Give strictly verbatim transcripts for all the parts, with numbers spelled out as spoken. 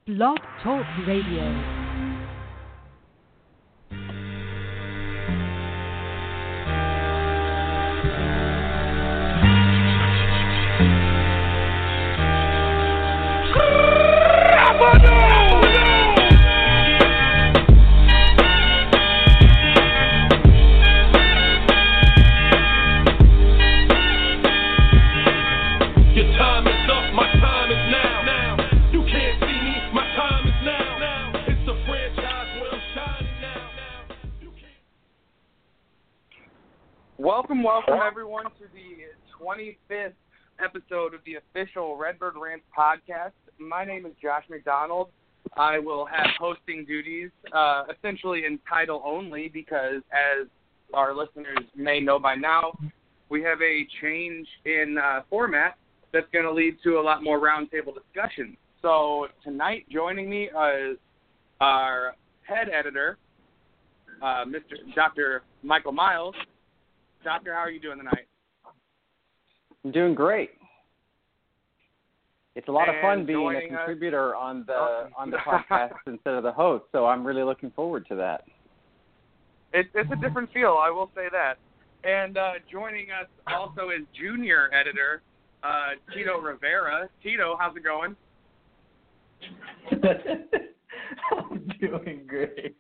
Blog Talk Radio. Welcome, welcome everyone to the twenty-fifth episode of the official Redbird Rants podcast. My name is Josh McDonald. I will have hosting duties, uh, essentially in title only, because as our listeners may know by now, we have a change in uh, format that's going to lead to a lot more roundtable discussion. So tonight, joining me is our head editor, uh, Mister Doctor Michael Miles. Doctor, how are you doing tonight? I'm doing great. It's a lot and of fun being a contributor us, on the oh. on the podcast instead of the host, so I'm really looking forward to that. It's it's a different feel, I will say that. And uh, joining us also is junior editor uh, Tito Rivera. Tito, how's it going? I'm doing great.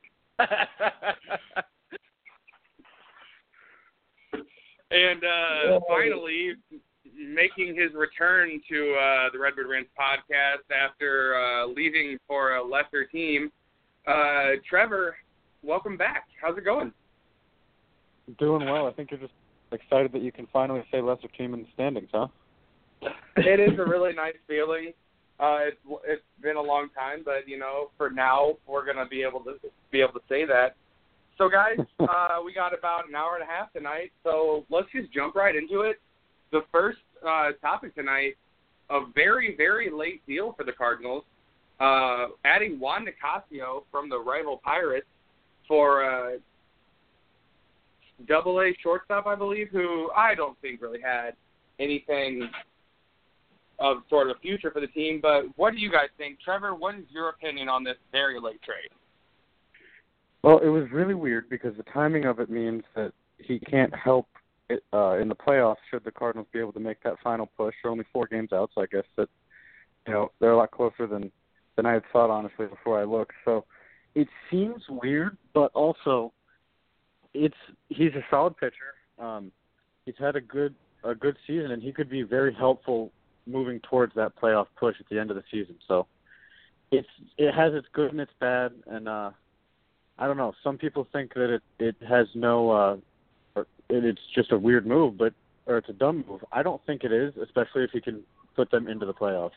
And uh, finally, making his return to uh, the Redbird Rants podcast after uh, leaving for a lesser team, uh, Trevor, welcome back. How's it going? Doing well. I think you're just excited that you can finally say lesser team in the standings, huh? It is a really nice feeling. Uh, it's, it's been a long time, but, you know, for now, we're going to be able to be able to say that. So, guys, uh, we got about an hour and a half tonight, so let's just jump right into it. The first uh, topic tonight, a very, very late deal for the Cardinals, uh, adding Juan Nicasio from the rival Pirates for uh, double-A shortstop, I believe, who I don't think really had anything of sort of a future for the team. But what do you guys think? Trevor, what is your opinion on this very late trade? Well, it was really weird because the timing of it means that he can't help it, uh, in the playoffs should the Cardinals be able to make that final push. They're only four games out, so I guess that, you know, they're a lot closer than, than I had thought, honestly, before I looked. So it seems weird, but also it's he's a solid pitcher. Um, he's had a good a good season, and he could be very helpful moving towards that playoff push at the end of the season. So it's it has its good and its bad, and uh, I don't know. Some people think that it, it has no, uh, or it, it's just a weird move, but or it's a dumb move. I don't think it is, especially if he can put them into the playoffs.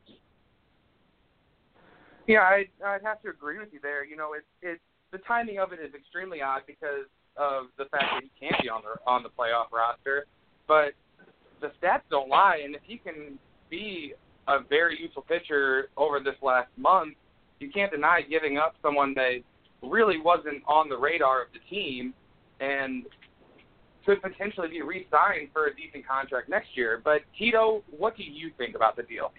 Yeah, I'd, I'd have to agree with you there. You know, it's it's the timing of it is extremely odd because of the fact that he can't be on the on the playoff roster, but the stats don't lie, and if he can be a very useful pitcher over this last month, you can't deny giving up someone that really wasn't on the radar of the team and could potentially be re-signed for a decent contract next year. But, Tito, what do you think about the deal?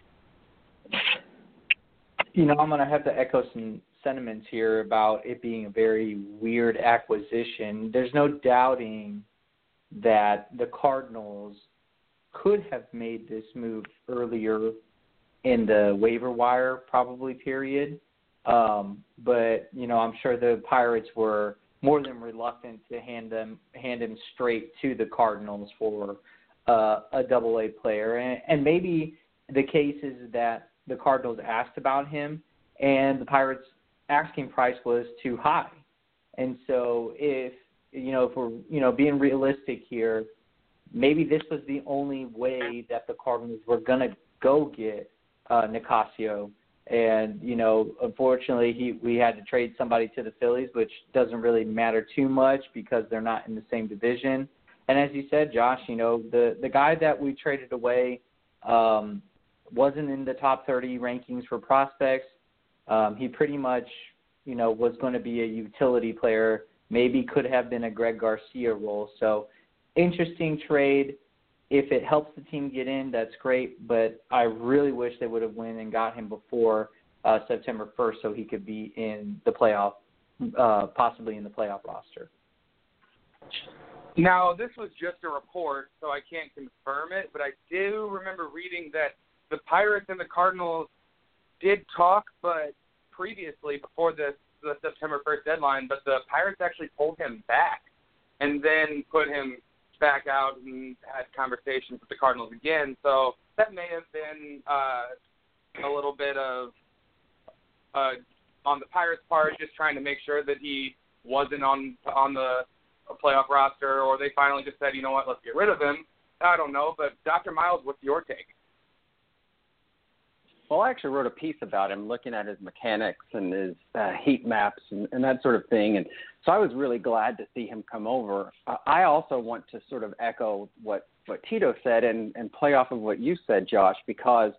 You know, I'm going to have to echo some sentiments here about it being a very weird acquisition. There's no doubting that the Cardinals could have made this move earlier in the waiver wire probably period. Um, but, you know, I'm sure the Pirates were more than reluctant to hand them hand him straight to the Cardinals for uh, a double-A player. And, and maybe the case is that the Cardinals asked about him and the Pirates' asking price was too high. And so if, you know, if we're, you know, being realistic here, maybe this was the only way that the Cardinals were going to go get uh, Nicasio. And, you know, unfortunately, he we had to trade somebody to the Phillies, which doesn't really matter too much because they're not in the same division. And as you said, Josh, you know, the, the guy that we traded away um, wasn't in the top thirty rankings for prospects. Um, he pretty much, you know, was going to be a utility player, maybe could have been a Greg Garcia role. So interesting trade. If it helps the team get in, that's great, but I really wish they would have went and got him before uh, September first so he could be in the playoff, uh, possibly in the playoff roster. Now, this was just a report, so I can't confirm it, but I do remember reading that the Pirates and the Cardinals did talk, but previously, before this, the September first deadline, but the Pirates actually pulled him back and then put him back out and had conversations with the Cardinals again. So that may have been uh, a little bit of, uh, on the Pirates' part, just trying to make sure that he wasn't on on the playoff roster, or they finally just said, you know what, let's get rid of him. I don't know, but Doctor Miles, what's your take? Well, I actually wrote a piece about him, looking at his mechanics and his uh, heat maps and, and that sort of thing. And so I was really glad to see him come over. Uh, I also want to sort of echo what, what Tito said and, and play off of what you said, Josh, because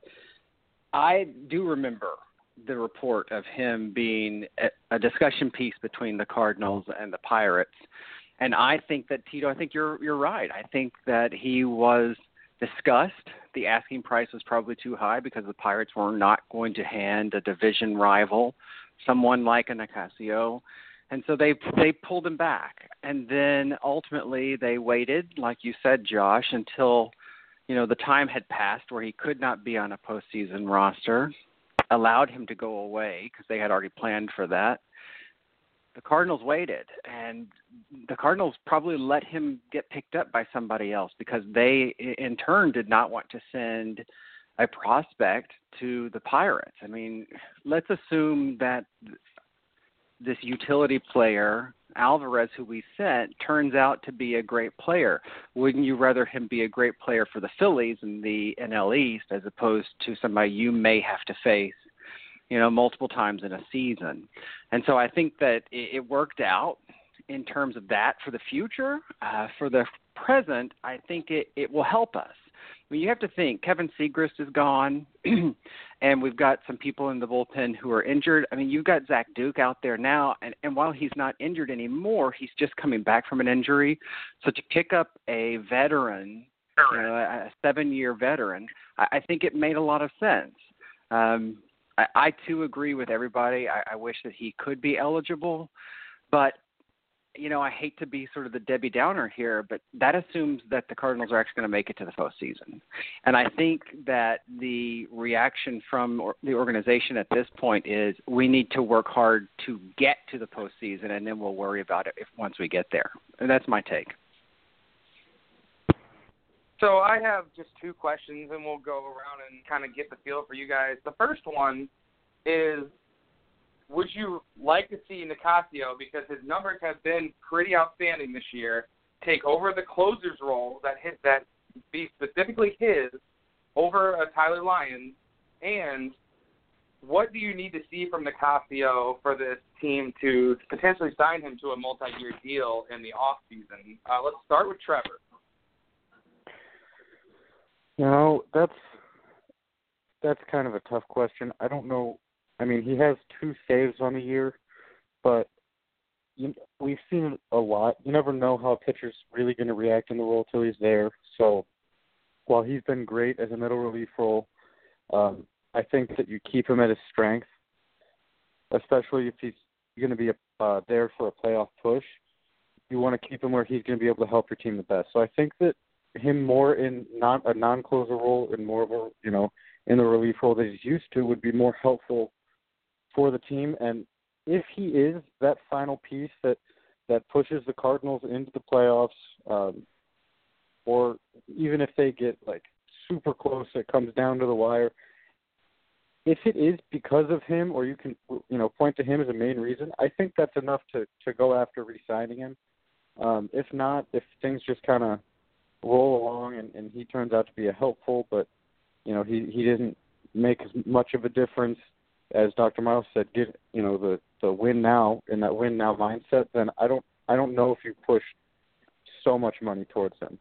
I do remember the report of him being a, a discussion piece between the Cardinals and the Pirates. And I think that, Tito, I think you're you're right. I think that he was discussed. The asking price was probably too high because the Pirates were not going to hand a division rival someone like a Nicasio. And so they they pulled him back. And then ultimately they waited, like you said, Josh, until, you know, the time had passed where he could not be on a postseason roster, allowed him to go away because they had already planned for that. The Cardinals waited, and the Cardinals probably let him get picked up by somebody else because they, in turn, did not want to send a prospect to the Pirates. I mean, let's assume that this utility player, Alvarez, who we sent, turns out to be a great player. Wouldn't you rather him be a great player for the Phillies in the N L East as opposed to somebody you may have to face, you know, multiple times in a season? And so I think that it worked out in terms of that for the future. Uh, for the present, I think it, it will help us. I mean, you have to think, Kevin Segrist is gone, and we've got some people in the bullpen who are injured. I mean, you've got Zach Duke out there now, and, and while he's not injured anymore, he's just coming back from an injury. So to pick up a veteran, you know, a seven-year veteran, I, I think it made a lot of sense. Um, I, I, too, agree with everybody. I, I wish that he could be eligible. But, you know, I hate to be sort of the Debbie Downer here, but that assumes that the Cardinals are actually going to make it to the postseason. And I think that the reaction from or, the organization at this point is we need to work hard to get to the postseason, and then we'll worry about it if once we get there. And that's my take. So I have just two questions, and we'll go around and kind of get the feel for you guys. The first one is, would you like to see Nicasio, because his numbers have been pretty outstanding this year, take over the closer's role that hit, that be specifically his over a Tyler Lyons? And what do you need to see from Nicasio for this team to potentially sign him to a multi-year deal in the offseason? Uh, let's start with Trevor. No, that's that's kind of a tough question. I don't know. I mean, he has two saves on the year, but you, we've seen it a lot. You never know how a pitcher's really going to react in the role till he's there. So while he's been great as a middle relief role, um, I think that you keep him at his strength, especially if he's going to be a, uh, there for a playoff push. You want to keep him where he's going to be able to help your team the best. So I think that him more in non, a non-closer role and more of a, you know, in the relief role that he's used to would be more helpful for the team. And if he is that final piece that, that pushes the Cardinals into the playoffs, um, or even if they get like super close, it comes down to the wire. If it is because of him, or you can, you know, point to him as a main reason, I think that's enough to, to go after re-signing him. Um, if not, if things just kind of roll along and, and he turns out to be a helpful, but, you know, he, he didn't make as much of a difference as Doctor Miles said, get, you know, the, the win now in that win now mindset, then I don't, I don't know if you push so much money towards him.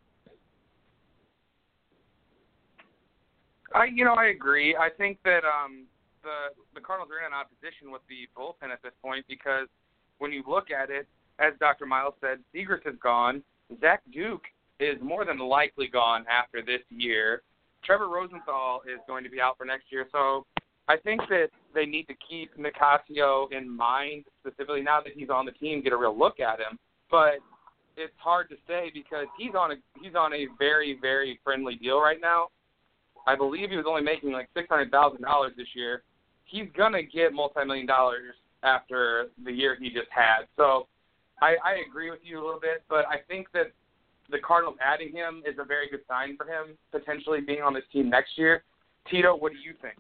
I, you know, I agree. I think that um, the the Cardinals are in an odd position with the bullpen at this point, because when you look at it, as Doctor Miles said, Segrist is gone. Zach Duke is more than likely gone after this year. Trevor Rosenthal is going to be out for next year. So I think that they need to keep Nicasio in mind, specifically now that he's on the team, get a real look at him. But it's hard to say because he's on a he's on a very, very friendly deal right now. I believe he was only making like six hundred thousand dollars this year. He's gonna get multi-million dollars after the year he just had. So I, I agree with you a little bit, but I think that the Cardinals adding him is a very good sign for him potentially being on this team next year. Tito, what do you think?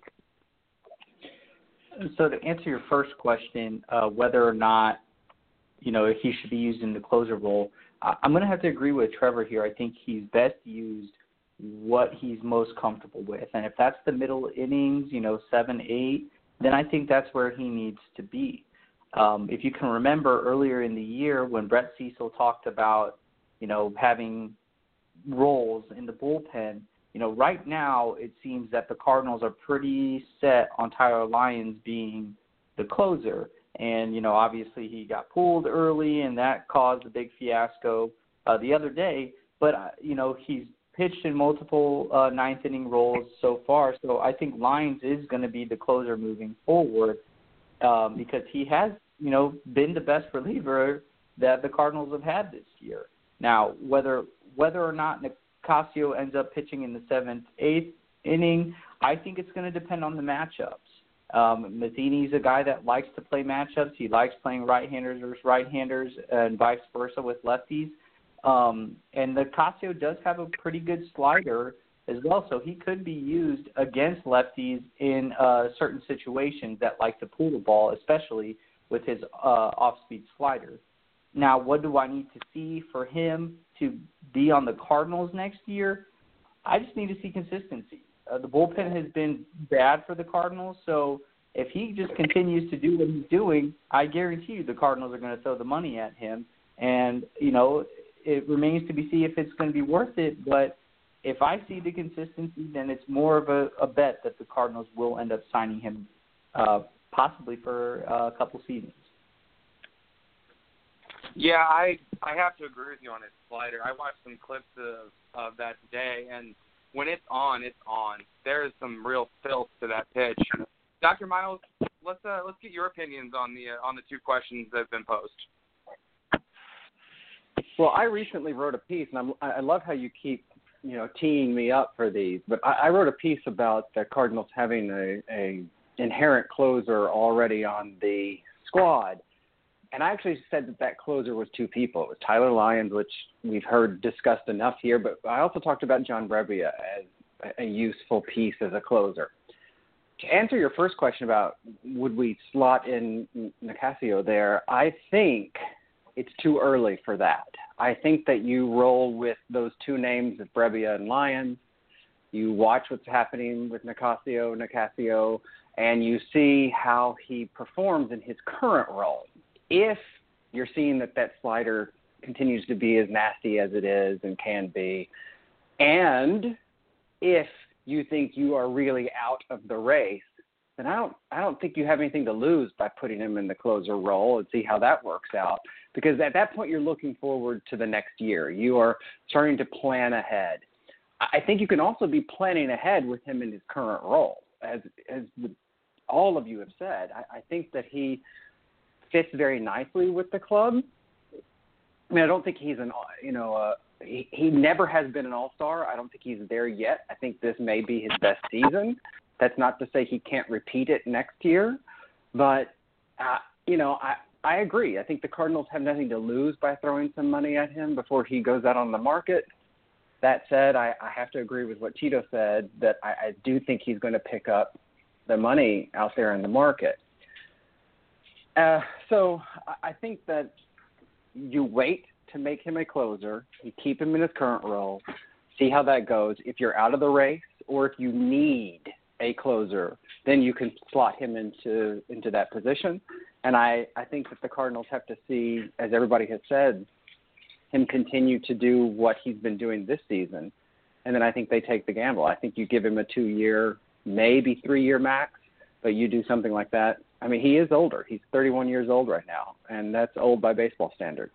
So to answer your first question, uh, whether or not, you know, he should be used in the closer role, I- I'm going to have to agree with Trevor here. I think he's best used what he's most comfortable with. And if that's the middle innings, you know, seven, eight, then I think that's where he needs to be. Um, if you can remember earlier in the year when Brett Cecil talked about, you know, having roles in the bullpen, you know, right now it seems that the Cardinals are pretty set on Tyler Lyons being the closer. And, you know, obviously he got pulled early and that caused a big fiasco uh, the other day. But, uh, you know, he's pitched in multiple uh, ninth inning roles so far. So I think Lyons is going to be the closer moving forward um, because he has, you know, been the best reliever that the Cardinals have had this year. Now, whether whether or not Nicasio ends up pitching in the seventh, eighth inning, I think it's going to depend on the matchups. Um, Matheny's a guy that likes to play matchups. He likes playing right-handers versus right-handers and vice versa with lefties. Um, and Nicasio does have a pretty good slider as well, so he could be used against lefties in uh, certain situations that like to pull the ball, especially with his uh, off-speed slider. Now, what do I need to see for him to be on the Cardinals next year? I just need to see consistency. Uh, the bullpen has been bad for the Cardinals, so if he just continues to do what he's doing, I guarantee you the Cardinals are going to throw the money at him. And, you know, it remains to be seen if it's going to be worth it, but if I see the consistency, then it's more of a, a bet that the Cardinals will end up signing him uh, possibly for uh, a couple seasons. Yeah, I I have to agree with you on his slider. I watched some clips of, of that today, and when it's on, it's on. There is some real filth to that pitch. Doctor Miles, let's uh, let's get your opinions on the uh, on the two questions that have been posed. Well, I recently wrote a piece, and I'm, I love how you keep, you know, teeing me up for these. But I, I wrote a piece about the Cardinals having a, a inherent closer already on the squad. And I actually said that that closer was two people. It was Tyler Lyons, which we've heard discussed enough here, but I also talked about John Brebbia as a useful piece as a closer. To answer your first question about would we slot in Nicasio there, I think it's too early for that. I think that you roll with those two names of Brebbia and Lyons. You watch what's happening with Nicasio, Nicasio, and you see how he performs in his current role. If you're seeing that that slider continues to be as nasty as it is and can be, and if you think you are really out of the race, then I don't I don't think you have anything to lose by putting him in the closer role and see how that works out. Because at that point, you're looking forward to the next year. You are starting to plan ahead. I think you can also be planning ahead with him in his current role. As as all of you have said, I, I think that he fits very nicely with the club. I mean, I don't think he's an, you know, uh, he, he never has been an all-star. I don't think he's there yet. I think this may be his best season. That's not to say he can't repeat it next year. But, uh, you know, I, I agree. I think the Cardinals have nothing to lose by throwing some money at him before he goes out on the market. That said, I, I have to agree with what Tito said, that I, I do think he's going to pick up the money out there in the market. Uh, so I think that you wait to make him a closer, you keep him in his current role, see how that goes. If you're out of the race or if you need a closer, then you can slot him into into that position. And I, I think that the Cardinals have to see, as everybody has said, him continue to do what he's been doing this season. And then I think they take the gamble. I think you give him a two-year, maybe three-year max, but you do something like that. I mean, he is older. He's thirty-one years old right now, and that's old by baseball standards.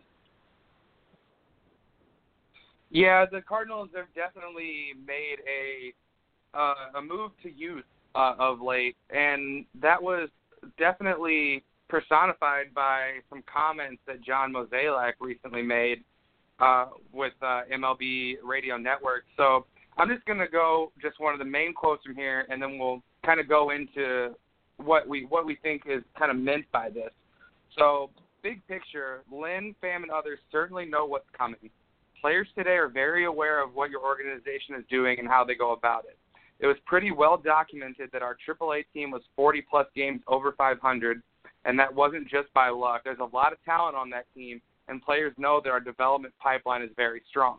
Yeah, the Cardinals have definitely made a uh, a move to youth uh, of late, and that was definitely personified by some comments that John Mozeliak recently made uh, with uh, M L B Radio Network. So I'm just going to go just one of the main quotes from here, and then we'll kind of go into what we what we think is kind of meant by this. So big picture, Lynn, Pham, and others certainly know what's coming. Players today are very aware of what your organization is doing and how they go about it. It was pretty well documented that our triple A team was forty-plus games over five hundred, and that wasn't just by luck. There's a lot of talent on that team, and players know that our development pipeline is very strong.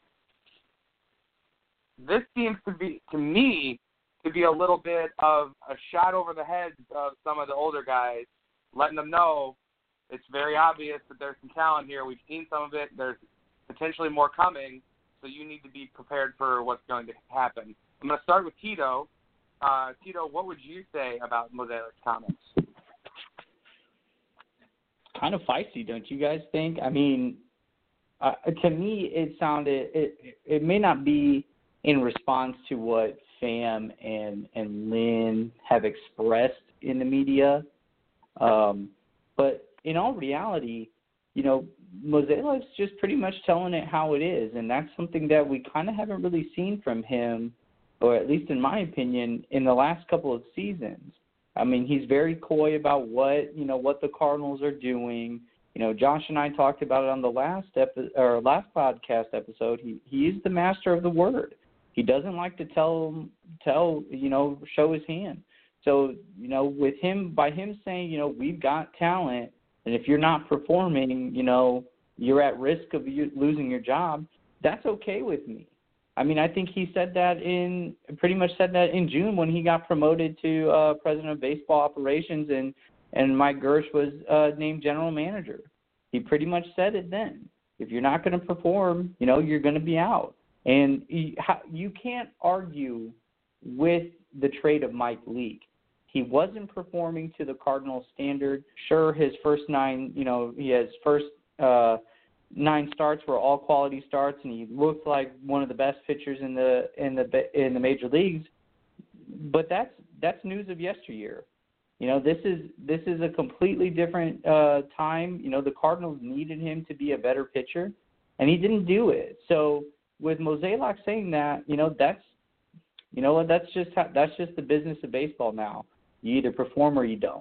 This seems to be, to me, to be a little bit of a shot over the heads of some of the older guys, letting them know it's very obvious that there's some talent here. We've seen some of it. There's potentially more coming, so you need to be prepared for what's going to happen. I'm going to start with Tito. Uh, Tito, what would you say about Mozeliak's comments? Kind of feisty, don't you guys think? I mean, uh, to me, it sounded it. It may not be in response to what Pham and and Lynn have expressed in the media, um, but in all reality, you know, Mozeliak's just pretty much telling it how it is, and that's something that we kind of haven't really seen from him, or at least in my opinion, in the last couple of seasons. I mean, he's very coy about what, you know, what the Cardinals are doing. You know, Josh and I talked about it on the last epi- or last podcast episode. He he is the master of the word. He doesn't like to tell tell, you know, show his hand. So, you know, with him, by him saying, you know, we've got talent, and if you're not performing, you know, you're at risk of you losing your job, that's okay with me. I mean, I think he said that in pretty much said that in June when he got promoted to uh, president of baseball operations, and, and Mike Gersh was uh, named general manager. He pretty much said it then. If you're not going to perform, you know, you're going to be out. And you, you can't argue with the trade of Mike Leake. He wasn't performing to the Cardinals standard. Sure, his first nine, you know, he has first uh, nine starts were all quality starts, and he looked like one of the best pitchers in the in the in the major leagues. But that's that's news of yesteryear. You know, this is this is a completely different uh, time. You know, the Cardinals needed him to be a better pitcher, and he didn't do it. So with Mozeliak saying that, you know, that's you know what that's just how, that's just the business of baseball now. You either perform or you don't.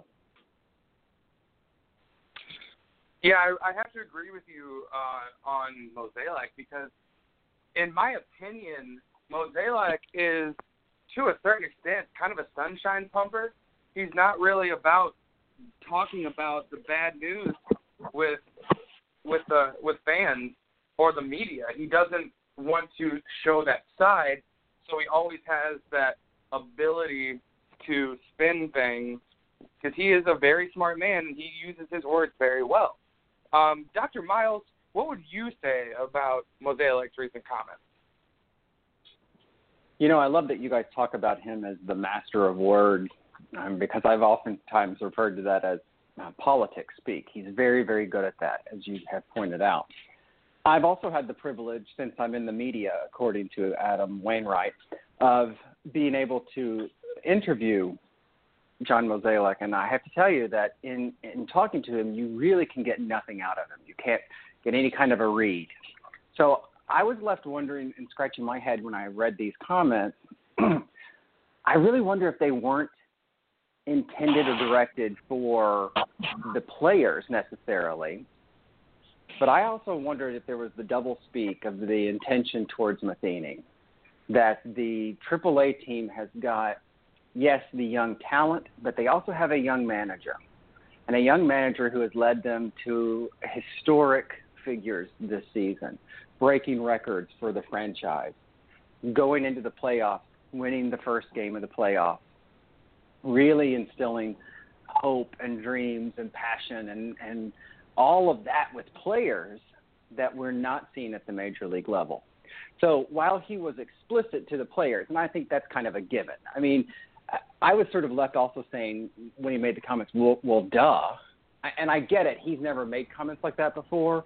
Yeah, I, I have to agree with you uh, on Mozeliak because, in my opinion, Mozeliak is, to a certain extent, kind of a sunshine pumper. He's not really about talking about the bad news with with the with fans or the media. He doesn't want to show that side, so he always has that ability to spin things because he is a very smart man and he uses his words very well. Um, Doctor Miles, what would you say about Mozeliak's recent comments? You know, I love that you guys talk about him as the master of words um, because I've oftentimes referred to that as uh, politics speak. He's very, very good at that, as you have pointed out. I've also had the privilege, since I'm in the media, according to Adam Wainwright, of being able to interview John Mozeliak, and I have to tell you that in, in talking to him, you really can get nothing out of him. You can't get any kind of a read. So I was left wondering and scratching my head when I read these comments. I really wonder if they weren't intended or directed for the players necessarily, but I also wondered if there was the double speak of the intention towards Matheny, that the triple A team has got, yes, the young talent, but they also have a young manager, and a young manager who has led them to historic figures this season, breaking records for the franchise, going into the playoffs, winning the first game of the playoffs, really instilling hope and dreams and passion and, and all of that with players that we're not seeing at the major league level. So while he was explicit to the players, and I think that's kind of a given, I mean, I was sort of left also saying when he made the comments, well, well duh. And I get it. He's never made comments like that before.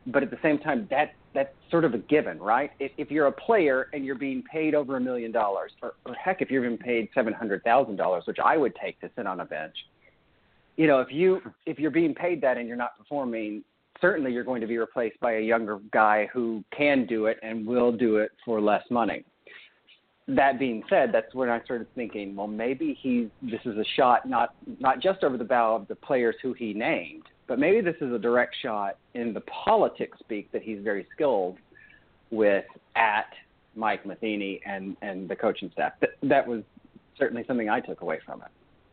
but at the same time, that that's sort of a given, right? If, if you're a player and you're being paid over a million dollars, or, or heck, if you're being paid seven hundred thousand dollars, which I would take to sit on a bench, you know, if you if you're being paid that and you're not performing, certainly you're going to be replaced by a younger guy who can do it and will do it for less money. That being said, that's when I started thinking, well, maybe he's this is a shot not not just over the bow of the players who he named, but maybe this is a direct shot in the politics speak that he's very skilled with at Mike Matheny and, and the coaching staff. That, that was certainly something I took away from it.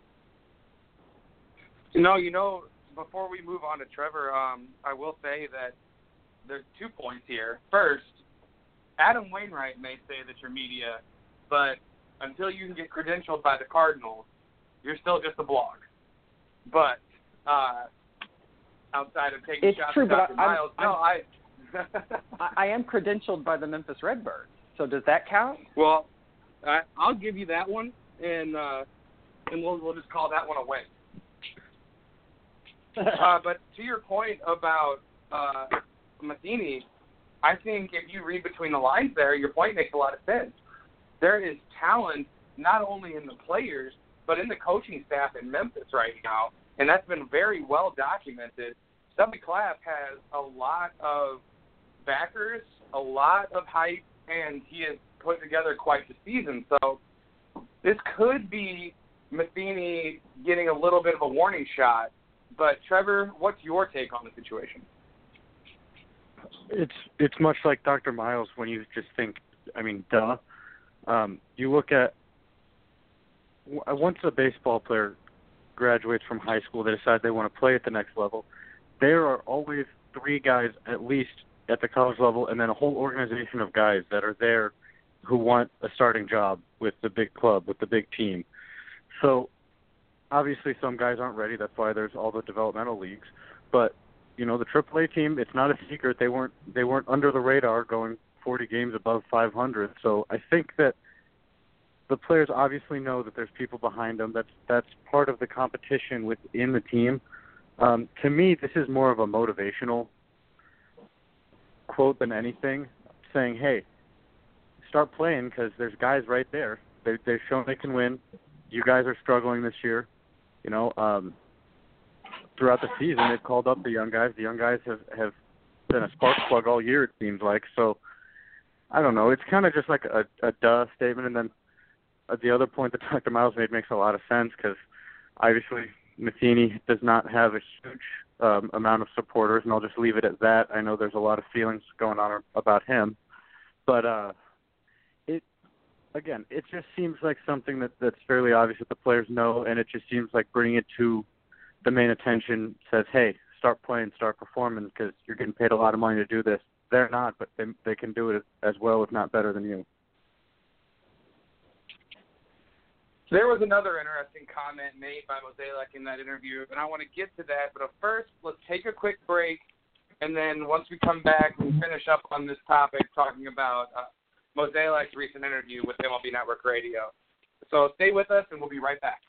No, you know, before we move on to Trevor, um, I will say that there's two points here. First, Adam Wainwright may say that you're media, but until you can get credentialed by the Cardinals, you're still just a blog. But uh, outside of taking it's shots true, at Doctor but I, Miles, I'm, no, I, I I am credentialed by the Memphis Redbirds. So does that count? Well, I, I'll give you that one, and uh, and we'll we'll just call that one a win. uh, but to your point about uh, Matheny, I think if you read between the lines there, your point makes a lot of sense. There is talent not only in the players, but in the coaching staff in Memphis right now, and that's been very well documented. Stubby Clapp has a lot of backers, a lot of hype, and he has put together quite the season. So this could be Matheny getting a little bit of a warning shot. But, Trevor, what's your take on the situation? It's it's much like Doctor Miles when you just think, I mean, duh. Um, you look at, once a baseball player graduates from high school, they decide they want to play at the next level, there are always three guys at least at the college level and then a whole organization of guys that are there who want a starting job with the big club, with the big team. So obviously some guys aren't ready. That's why there's all the developmental leagues. But, you know, the triple A team, it's not a secret. They weren't they weren't under the radar going forty games above five hundred. So I think that the players obviously know that there's people behind them. That's that's part of the competition within the team. Um, to me, this is more of a motivational quote than anything, saying, hey, start playing because there's guys right there. They, they've shown they can win. You guys are struggling this year. You know, um, throughout the season, they've called up the young guys. The young guys have, have been a spark plug all year, it seems like. So, I don't know. It's kind of just like a, a duh statement. And then uh, the other point that Doctor Miles made makes a lot of sense because obviously Matheny does not have a huge um, amount of supporters, and I'll just leave it at that. I know there's a lot of feelings going on about him. But, uh, it again, it just seems like something that, that's fairly obvious that the players know, and it just seems like bringing it to the main attention says, hey, start playing, start performing because you're getting paid a lot of money to do this. They're not, but they, they can do it as well, if not better than you. There was another interesting comment made by Mozeliak in that interview, and I want to get to that. But first, let's take a quick break, and then once we come back, we'll finish up on this topic talking about uh, Mozeliak's recent interview with M L B Network Radio. So stay with us, and we'll be right back.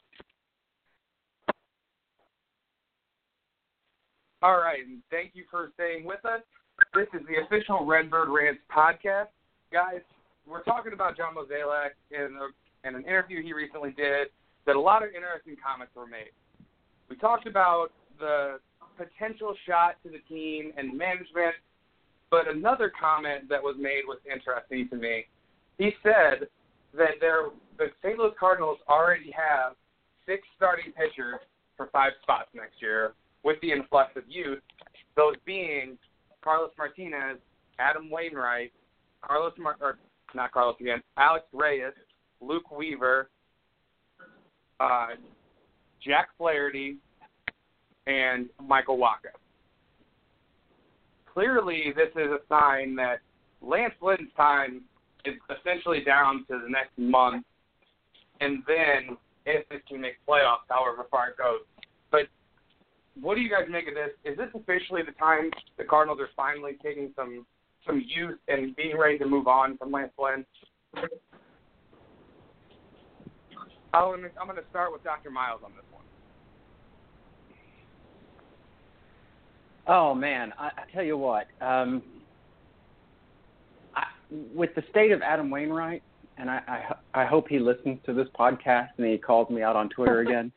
All right, and thank you for staying with us. This is the official Redbird Rants podcast. Guys, we're talking about John Mozeliak in, a, in an interview he recently did that a lot of interesting comments were made. We talked about the potential shot to the team and management, but another comment that was made was interesting to me. He said that there, the Saint Louis Cardinals already have six starting pitchers for five spots next year with the influx of youth, those being Carlos Martinez, Adam Wainwright, Carlos Mar- or not Carlos again, Alex Reyes, Luke Weaver, uh, Jack Flaherty, and Michael Wacha. Clearly, this is a sign that Lance Lynn's time is essentially down to the next month, and then if this can make playoffs, however far it goes. But what do you guys make of this? Is this officially the time the Cardinals are finally taking some some youth and being ready to move on from Lance Lynn? I'm going to start with Doctor Miles on this one. Oh man, I, I tell you what. Um, I, with the state of Adam Wainwright, and I, I, I hope he listens to this podcast and he calls me out on Twitter again.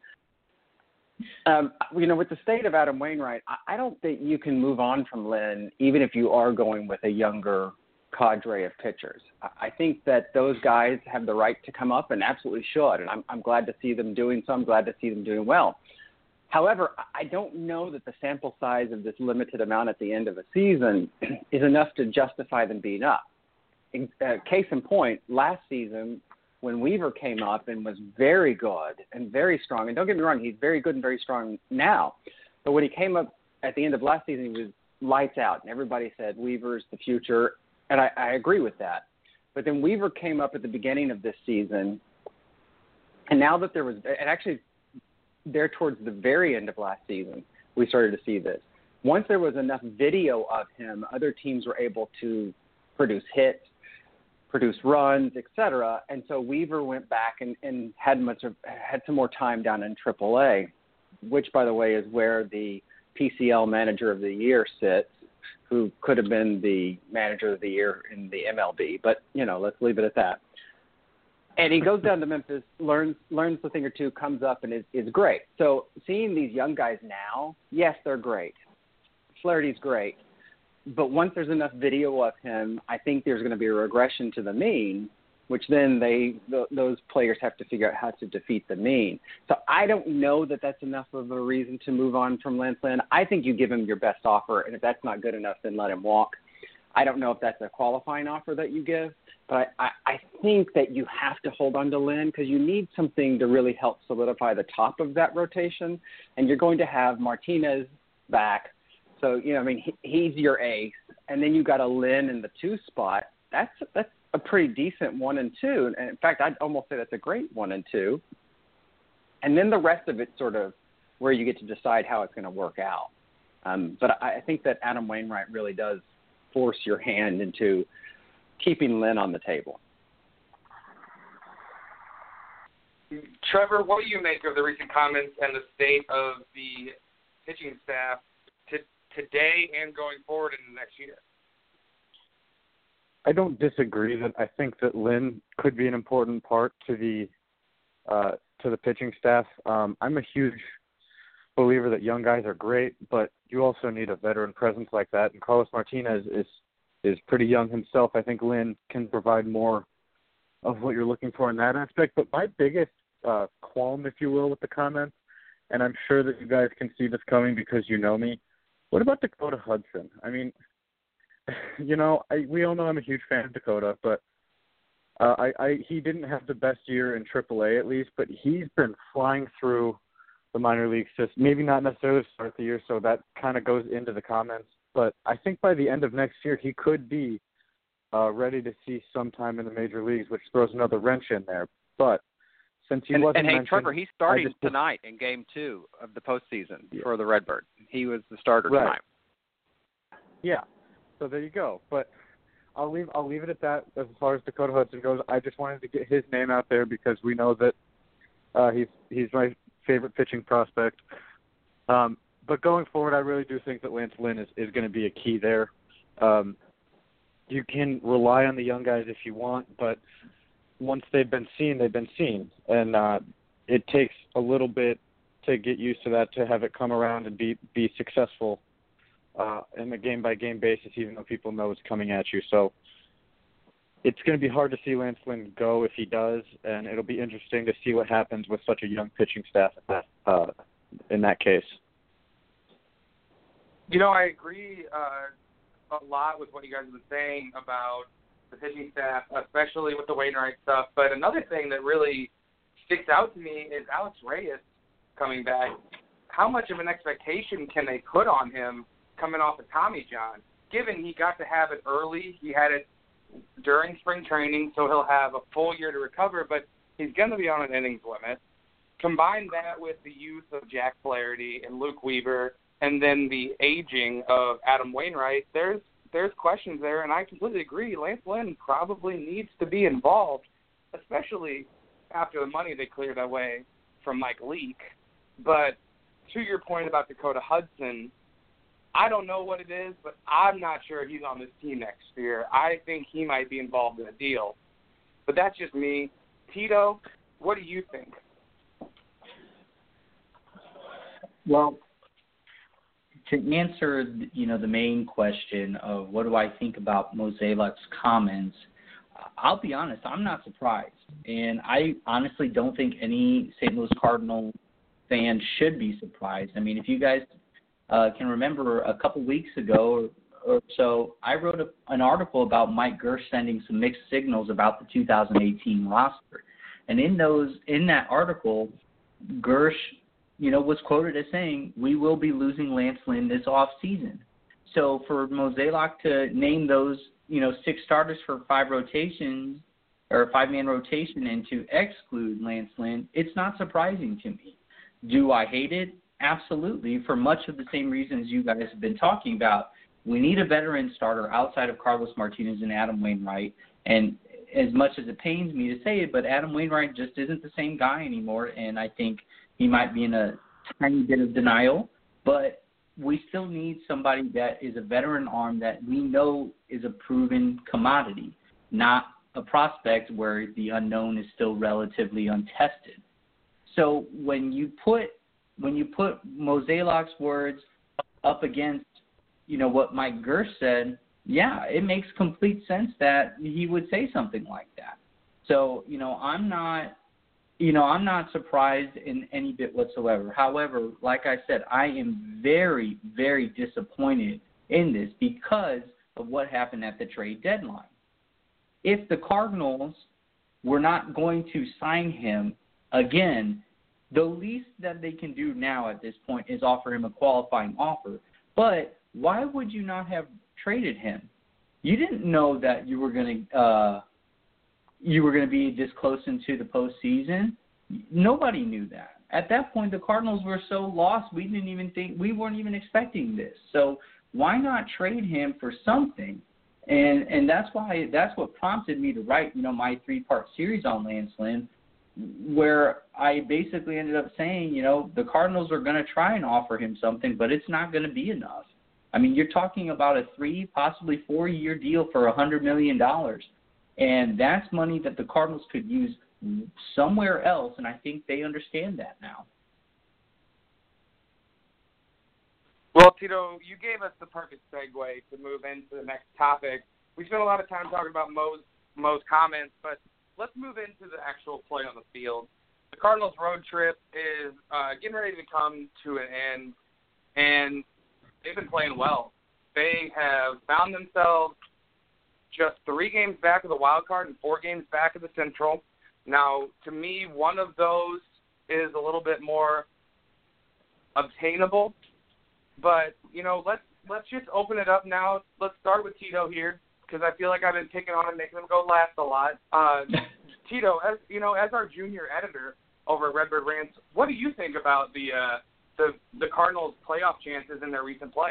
um, you know, with the state of Adam Wainwright, I, I don't think you can move on from Lynn, even if you are going with a younger cadre of pitchers. I, I think that those guys have the right to come up and absolutely should, and I'm, I'm glad to see them doing so. I'm glad to see them doing well. However, I don't know that the sample size of this limited amount at the end of a season is enough to justify them being up. Uh, case in point, last season when Weaver came up and was very good and very strong, and don't get me wrong, he's very good and very strong now, but when he came up at the end of last season, he was lights out, and everybody said Weaver's the future, and I, I agree with that. But then Weaver came up at the beginning of this season, and now that there was – and actually – there towards the very end of last season, we started to see this. Once there was enough video of him, other teams were able to produce hits, produce runs, et cetera. And so Weaver went back and, and had much of, had some more time down in triple A, which, by the way, is where the P C L Manager of the Year sits, who could have been the Manager of the Year in the M L B. But, you know, let's leave it at that. And he goes down to Memphis, learns learns a thing or two, comes up, and is, is great. So seeing these young guys now, yes, they're great. Flaherty's great. But once there's enough video of him, I think there's going to be a regression to the mean, which then they th- those players have to figure out how to defeat the mean. So I don't know that that's enough of a reason to move on from Lance Lynn. I think you give him your best offer, and if that's not good enough, then let him walk. I don't know if that's a qualifying offer that you give. But I, I think that you have to hold on to Lynn because you need something to really help solidify the top of that rotation. And you're going to have Martinez back. So, you know, I mean, he, he's your ace. And then you got a Lynn in the two spot. That's that's a pretty decent one and two. And in fact, I'd almost say that's a great one and two. And then the rest of it's sort of where you get to decide how it's going to work out. Um, but I, I think that Adam Wainwright really does force your hand into keeping Lynn on the table. Trevor, what do you make of the recent comments and the state of the pitching staff to, today and going forward in the next year? I don't disagree that I think that Lynn could be an important part to the uh, to the pitching staff. Um, I'm a huge believer that young guys are great, but you also need a veteran presence like that. And Carlos Martinez is is pretty young himself. I think Lynn can provide more of what you're looking for in that aspect. But my biggest uh, qualm, if you will, with the comments, and I'm sure that you guys can see this coming because you know me, what about Dakota Hudson? I mean, you know, I, we all know I'm a huge fan of Dakota, but uh, I, I he didn't have the best year in triple A at least, but he's been flying through the minor league system. Maybe not necessarily the start of the year, so that kind of goes into the comments. But I think by the end of next year, he could be uh, ready to see some time in the major leagues, which throws another wrench in there. But since he and, wasn't and hey, mentioned, Trevor, he's starting just, tonight in Game Two of the postseason yeah. for the Redbird. He was the starter right. tonight. Yeah. So there you go. But I'll leave I'll leave it at that as far as Dakota Hudson goes. I just wanted to get his name out there because we know that uh, he's he's my favorite pitching prospect. Um, But going forward, I really do think that Lance Lynn is, is going to be a key there. Um, you can rely on the young guys if you want, but once they've been seen, they've been seen. And uh, it takes a little bit to get used to that, to have it come around and be, be successful uh, in a game-by-game basis, even though people know it's coming at you. So it's going to be hard to see Lance Lynn go if he does, and it'll be interesting to see what happens with such a young pitching staff in that, uh, in that case. You know, I agree uh, a lot with what you guys have been saying about the pitching staff, especially with the Wainwright stuff. But another thing that really sticks out to me is Alex Reyes coming back. How much of an expectation can they put on him coming off of Tommy John? Given he got to have it early, he had it during spring training, so he'll have a full year to recover, but he's going to be on an innings limit. Combine that with the youth of Jack Flaherty and Luke Weaver, and then the aging of Adam Wainwright, there's there's questions there, and I completely agree. Lance Lynn probably needs to be involved, especially after the money they cleared away from Mike Leake. But to your point about Dakota Hudson, I don't know what it is, but I'm not sure he's on this team next year. I think he might be involved in a deal. But that's just me. Tito, what do you think? Well, to answer, you know, the main question of what do I think about Mozeliak's comments, I'll be honest, I'm not surprised. And I honestly don't think any Saint Louis Cardinal fan should be surprised. I mean, if you guys uh, can remember a couple weeks ago or, or so, I wrote a, an article about Mike Girsch sending some mixed signals about the two thousand eighteen roster. And in those, in that article, Girsch, you know, was quoted as saying, we will be losing Lance Lynn this offseason. So for Mozeliak to name those, you know, six starters for five rotations or a five-man rotation and to exclude Lance Lynn, it's not surprising to me. Do I hate it? Absolutely, for much of the same reasons you guys have been talking about. We need a veteran starter outside of Carlos Martinez and Adam Wainwright. And as much as it pains me to say it, but Adam Wainwright just isn't the same guy anymore, and I think he might be in a tiny bit of denial. But we still need somebody that is a veteran arm that we know is a proven commodity, not a prospect where the unknown is still relatively untested. So when you put when you put Mozeliak's words up against, you know, what Mike Girsch said, yeah, it makes complete sense that he would say something like that. So, you know, I'm not, you know, I'm not surprised in any bit whatsoever. However, like I said, I am very, very disappointed in this because of what happened at the trade deadline. If the Cardinals were not going to sign him again, the least that they can do now at this point is offer him a qualifying offer. But why would you not have traded him? You didn't know that you were going to uh, you were going to be this close into the postseason. Nobody knew that. At that point, the Cardinals were so lost, we didn't even think we weren't even expecting this. So why not trade him for something? And and that's why that's what prompted me to write, you know, my three-part series on Lance Lynn, where I basically ended up saying, you know, the Cardinals are going to try and offer him something, but it's not going to be enough. I mean, you're talking about a three, possibly four-year deal for one hundred million dollars, and that's money that the Cardinals could use somewhere else, and I think they understand that now. Well, Tito, you gave us the perfect segue to move into the next topic. We spent a lot of time talking about Mo's, Mo's comments, but let's move into the actual play on the field. The Cardinals' road trip is uh, getting ready to come to an end, and they've been playing well. They have found themselves just three games back of the wild card and four games back of the Central. Now, to me, one of those is a little bit more obtainable. But, you know, let's let's just open it up now. Let's start with Tito here, because I feel like I've been picking on him, making him go last a lot. Uh, Tito, as you know, as our junior editor over at Redbird Rants, what do you think about the uh, the the Cardinals' playoff chances in their recent play?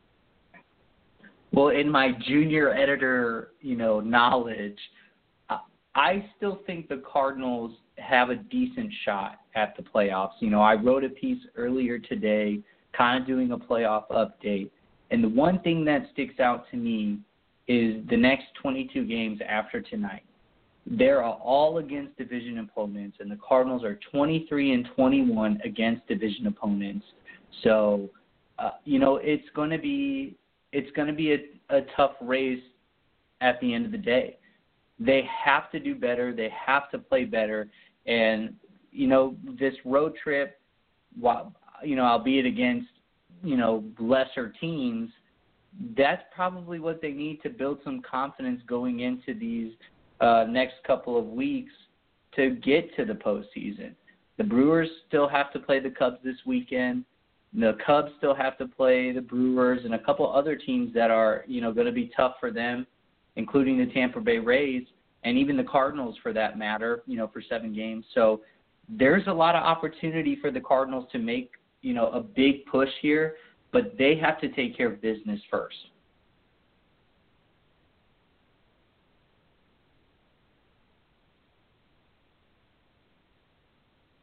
Well, in my junior editor, you know, knowledge, I still think the Cardinals have a decent shot at the playoffs. You know, I wrote a piece earlier today kind of doing a playoff update, and the one thing that sticks out to me is the next twenty-two games after tonight. They're all against division opponents, and the Cardinals are twenty-three and twenty-one against division opponents. So, uh, you know, it's going to be it's going to be a, a tough race at the end of the day. They have to do better. They have to play better. And, you know, this road trip, while, you know, albeit against, you know, lesser teams, that's probably what they need to build some confidence going into these uh, next couple of weeks to get to the postseason. The Brewers still have to play the Cubs this weekend. The Cubs still have to play the Brewers and a couple other teams that are, you know, going to be tough for them, including the Tampa Bay Rays and even the Cardinals for that matter, you know, for seven games. So there's a lot of opportunity for the Cardinals to make, you know, a big push here, but they have to take care of business first.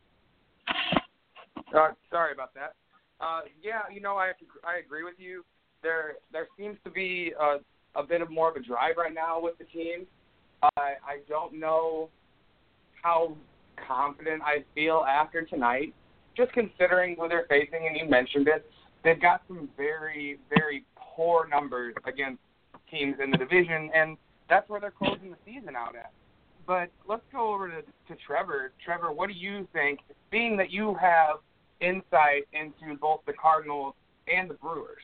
Uh, sorry about that. Uh, yeah, you know, I I agree with you. there there seems to be a, a bit of more of a drive right now with the team. I I don't know how confident I feel after tonight, just considering who they're facing, and you mentioned it. They've got some very, very poor numbers against teams in the division, and that's where they're closing the season out at. But let's go over to, to Trevor. Trevor, what do you think, being that you have insight into both the Cardinals and the Brewers?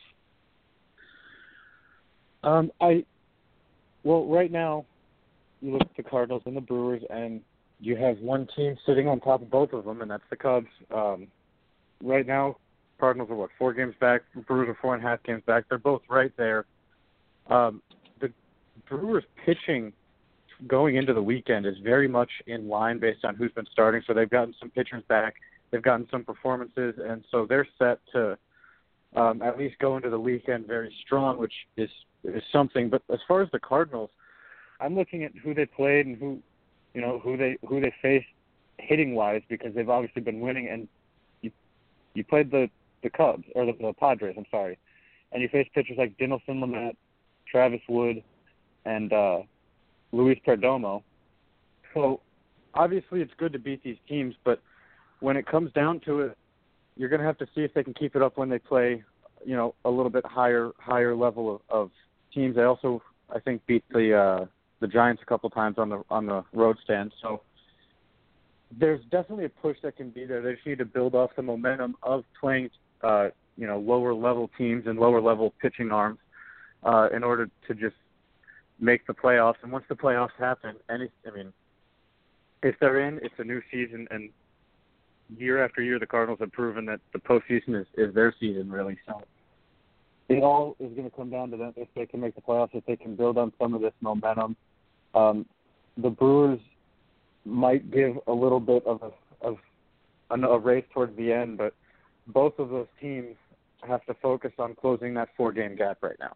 Um, I well, right now, you look at the Cardinals and the Brewers, and you have one team sitting on top of both of them, and that's the Cubs. Um, right now, Cardinals are, what, four games back? Brewers are four and a half games back. They're both right there. Um, the Brewers pitching going into the weekend is very much in line based on who's been starting. So they've gotten some pitchers back. They've gotten some performances, and so they're set to um, at least go into the weekend very strong, which is, is something. But as far as the Cardinals, I'm looking at who they played and who, you know, who they who they faced hitting wise, because they've obviously been winning. And you you played the, the Cubs or the, the Padres, I'm sorry, and you faced pitchers like Dinelson Lamet, Travis Wood, and uh, Luis Perdomo. So obviously it's good to beat these teams, but when it comes down to it, you're going to have to see if they can keep it up when they play, you know, a little bit higher higher level of, of teams. They also, I think, beat the uh, the Giants a couple times on the on the road stand. So there's definitely a push that can be there. They just need to build off the momentum of playing, uh, you know, lower level teams and lower level pitching arms uh, in order to just make the playoffs. And once the playoffs happen, any, I mean, if they're in, it's a new season, and year after year, the Cardinals have proven that the postseason is, is their season, really. So it all is going to come down to them if they can make the playoffs, if they can build on some of this momentum. Um, the Brewers might give a little bit of a, of a, a race towards the end, but both of those teams have to focus on closing that four-game gap right now.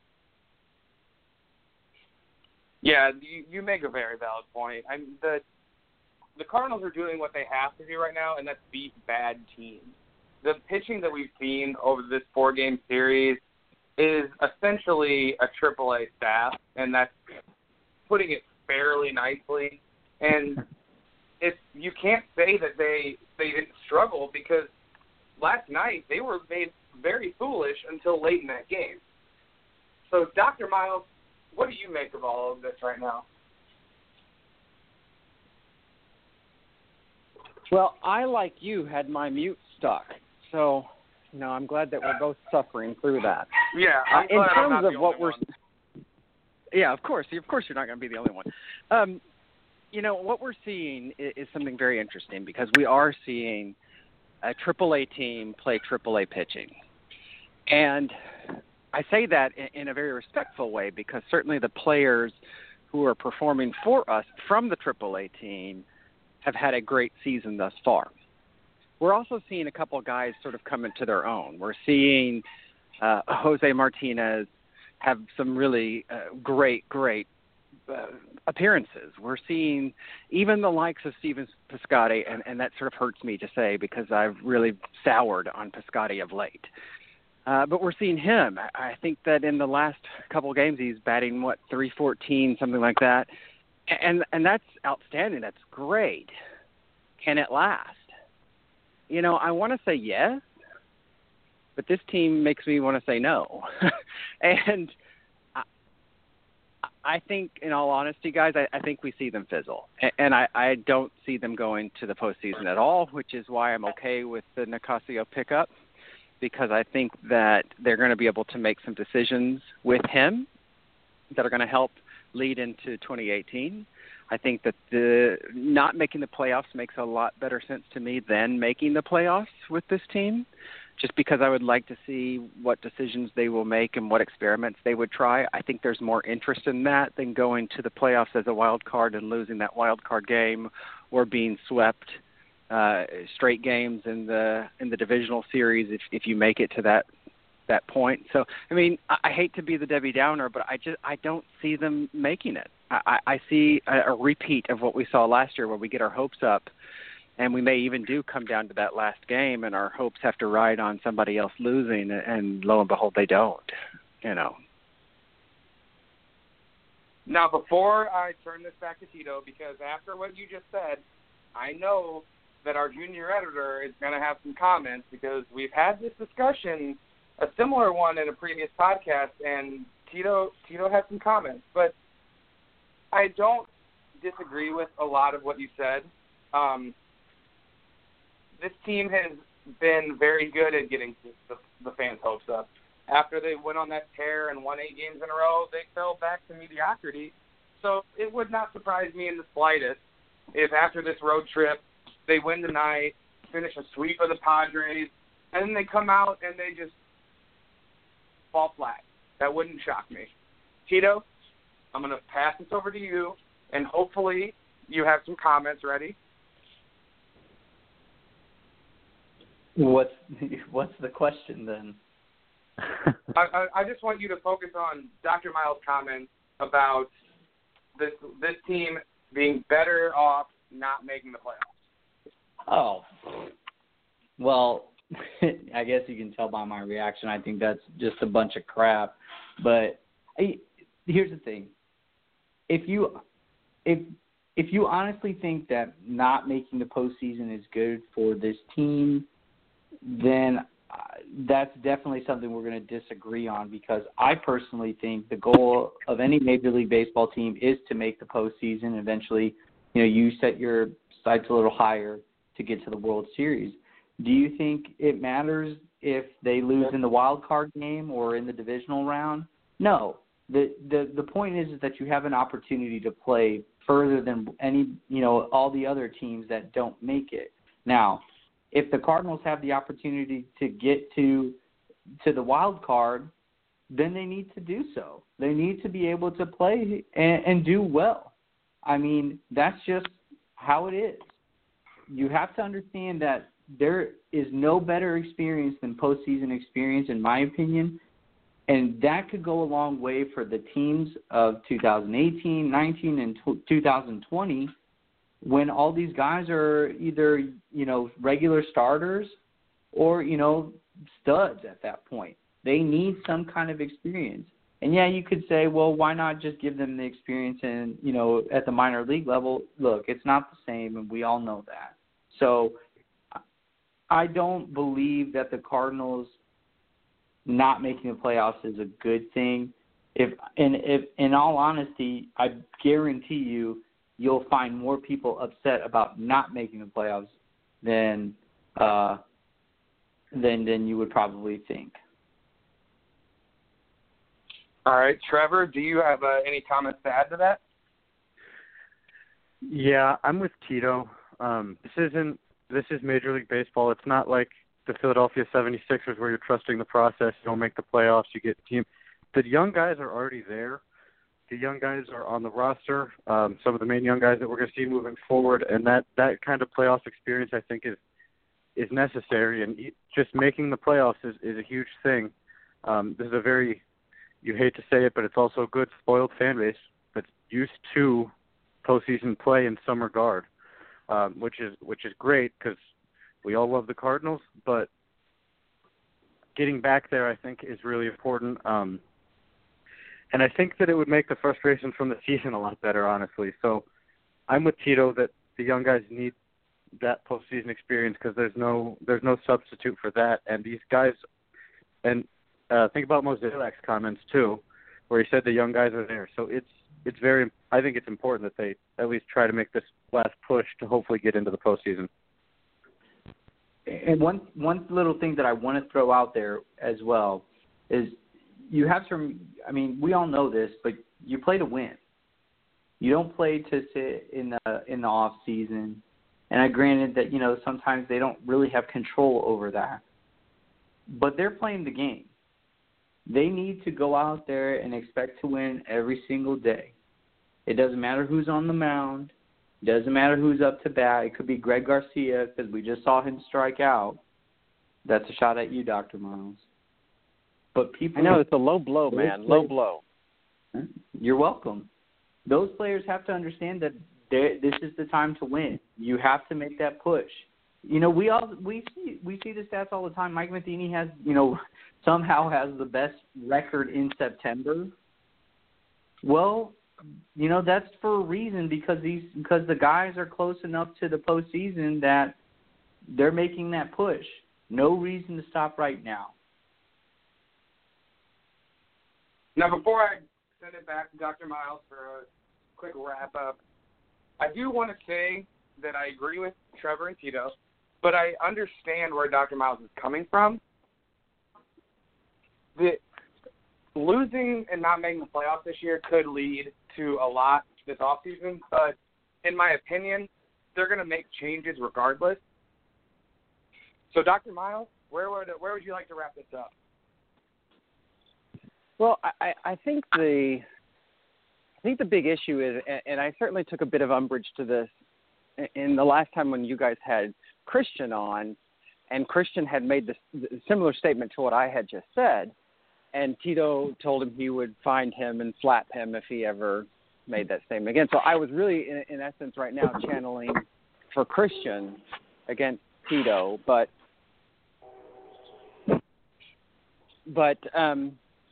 Yeah, you, you make a very valid point. I mean, the the Cardinals are doing what they have to do right now, and that's beat bad teams. The pitching that we've seen over this four-game series is essentially a triple A staff, and that's putting it fairly nicely. And it's, you can't say that they they didn't struggle, because last night they were made very foolish until late in that game. So, Doctor Miles, what do you make of all of this right now? Well, I, like you, had my mute stuck. So, you know, I'm glad that we're both suffering through that. Yeah, uh, I'm in glad terms I'm not of the what only we're one. Yeah, of course. Of course you're not going to be the only one. Um, you know, what we're seeing is, is something very interesting, because we are seeing a triple A team play triple A pitching. And I say that in, in a very respectful way, because certainly the players who are performing for us from the triple A team have had a great season thus far. We're also seeing a couple of guys sort of come into their own. We're seeing uh, Jose Martinez have some really uh, great, great uh, appearances. We're seeing even the likes of Steven Piscotty, and, and that sort of hurts me to say, because I've really soured on Piscotty of late. Uh, but we're seeing him. I think that in the last couple of games he's batting, what, three fourteen, something like that. And and that's outstanding. That's great. Can it last? You know, I want to say yes, but this team makes me want to say no. and I, I think, in all honesty, guys, I, I think we see them fizzle. And, and I, I don't see them going to the postseason at all, which is why I'm okay with the Nicasio pickup, because I think that they're going to be able to make some decisions with him that are going to help lead into twenty eighteen. I think that the not making the playoffs makes a lot better sense to me than making the playoffs with this team, just because I would like to see what decisions they will make and what experiments they would try. I think there's more interest in that than going to the playoffs as a wild card and losing that wild card game, or being swept uh, straight games in the in the divisional series if if you make it to that that point. So, I mean, I, I hate to be the Debbie Downer, but I just I don't see them making it. I, I see a, a repeat of what we saw last year, where we get our hopes up, and we may even do come down to that last game, and our hopes have to ride on somebody else losing, and lo and behold, they don't. you know. Now, before I turn this back to Tito, because after what you just said, I know that our junior editor is going to have some comments because we've had this discussion, a similar one in a previous podcast, and Tito Tito had some comments. But I don't disagree with a lot of what you said. Um, this team has been very good at getting the, the fans' hopes up. After they went on that tear and won eight games in a row, they fell back to mediocrity. So it would not surprise me in the slightest if after this road trip they win tonight, finish a sweep of the Padres, and then they come out and they just fall flat. That wouldn't shock me. Tito, I'm going to pass this over to you, and hopefully you have some comments ready. What's what's the question then? I, I, I just want you to focus on Doctor Miles' comments about this this team being better off not making the playoffs. Oh, well, I guess you can tell by my reaction. I think that's just a bunch of crap. But I, here's the thing: if you if if you honestly think that not making the postseason is good for this team, then that's definitely something we're going to disagree on, because I personally think the goal of any Major League Baseball team is to make the postseason. Eventually, you know, you set your sights a little higher to get to the World Series. Do you think it matters if they lose in the wild card game or in the divisional round? No. The the the point is, is that you have an opportunity to play further than any, you know, all the other teams that don't make it. Now, if the Cardinals have the opportunity to get to to the wild card, then they need to do so. They need to be able to play and, and do well. I mean, that's just how it is. You have to understand that there is no better experience than postseason experience, in my opinion, and that could go a long way for the teams of two thousand eighteen, nineteen, and two thousand twenty, when all these guys are either, you know, regular starters or, you know, studs at that point. They need some kind of experience. And, yeah, you could say, well, why not just give them the experience in, you know, at the minor league level? Look, it's not the same, and we all know that. So I don't believe that the Cardinals not making the playoffs is a good thing. If and if, in all honesty, I guarantee you, you'll find more people upset about not making the playoffs than uh, than than you would probably think. All right, Trevor, do you have uh, any comments to add to that? Yeah, I'm with Tito. Um, this isn't this is Major League Baseball. It's not like the Philadelphia seventy-sixers where you're trusting the process. You don't make the playoffs, you get the team. The young guys are already there. The young guys are on the roster, um, some of the main young guys that we're going to see moving forward, and that, that kind of playoff experience, I think, is is necessary. And just making the playoffs is, is a huge thing. Um, this is a very, you hate to say it, but it's also a good, spoiled fan base that's used to postseason play in some regard, um, which is which is great because we all love the Cardinals, but getting back there, I think, is really important. Um, And I think that it would make the frustration from the season a lot better, honestly. So I'm with Tito that the young guys need that postseason experience because there's no there's no substitute for that. And these guys, and uh, think about Mozeliak's comments too, where he said the young guys are there. So it's it's very I think it's important that they at least try to make this last push to hopefully get into the postseason. And one one little thing that I want to throw out there as well is, you have to, I mean, we all know this, but you play to win. You don't play to sit in the in the off season. And I granted that, you know, sometimes they don't really have control over that. But they're playing the game. They need to go out there and expect to win every single day. It doesn't matter who's on the mound. It doesn't matter who's up to bat. It could be Greg Garcia because we just saw him strike out. That's a shot at you, Doctor Miles. But people, I know it's a low blow, man. Players, low blow. You're welcome. Those players have to understand that this is the time to win. You have to make that push. you know, we all we see we see the stats all the time. Mike Matheny has, you know, somehow has the best record in September. Well, you know, that's for a reason because these because the guys are close enough to the postseason that they're making that push. No reason to stop right now. Now, before I send it back to Doctor Miles for a quick wrap-up, I do want to say that I agree with Trevor and Tito, but I understand where Doctor Miles is coming from. The losing and not making the playoffs this year could lead to a lot this offseason, but in my opinion, they're going to make changes regardless. So, Doctor Miles, where would where would you like to wrap this up? Well, I, I think the I think the big issue is, and I certainly took a bit of umbrage to this in the last time when you guys had Christian on, and Christian had made this similar statement to what I had just said, and Tito told him he would find him and slap him if he ever made that statement again. So I was really, in, in essence, right now channeling for Christian against Tito, but but um,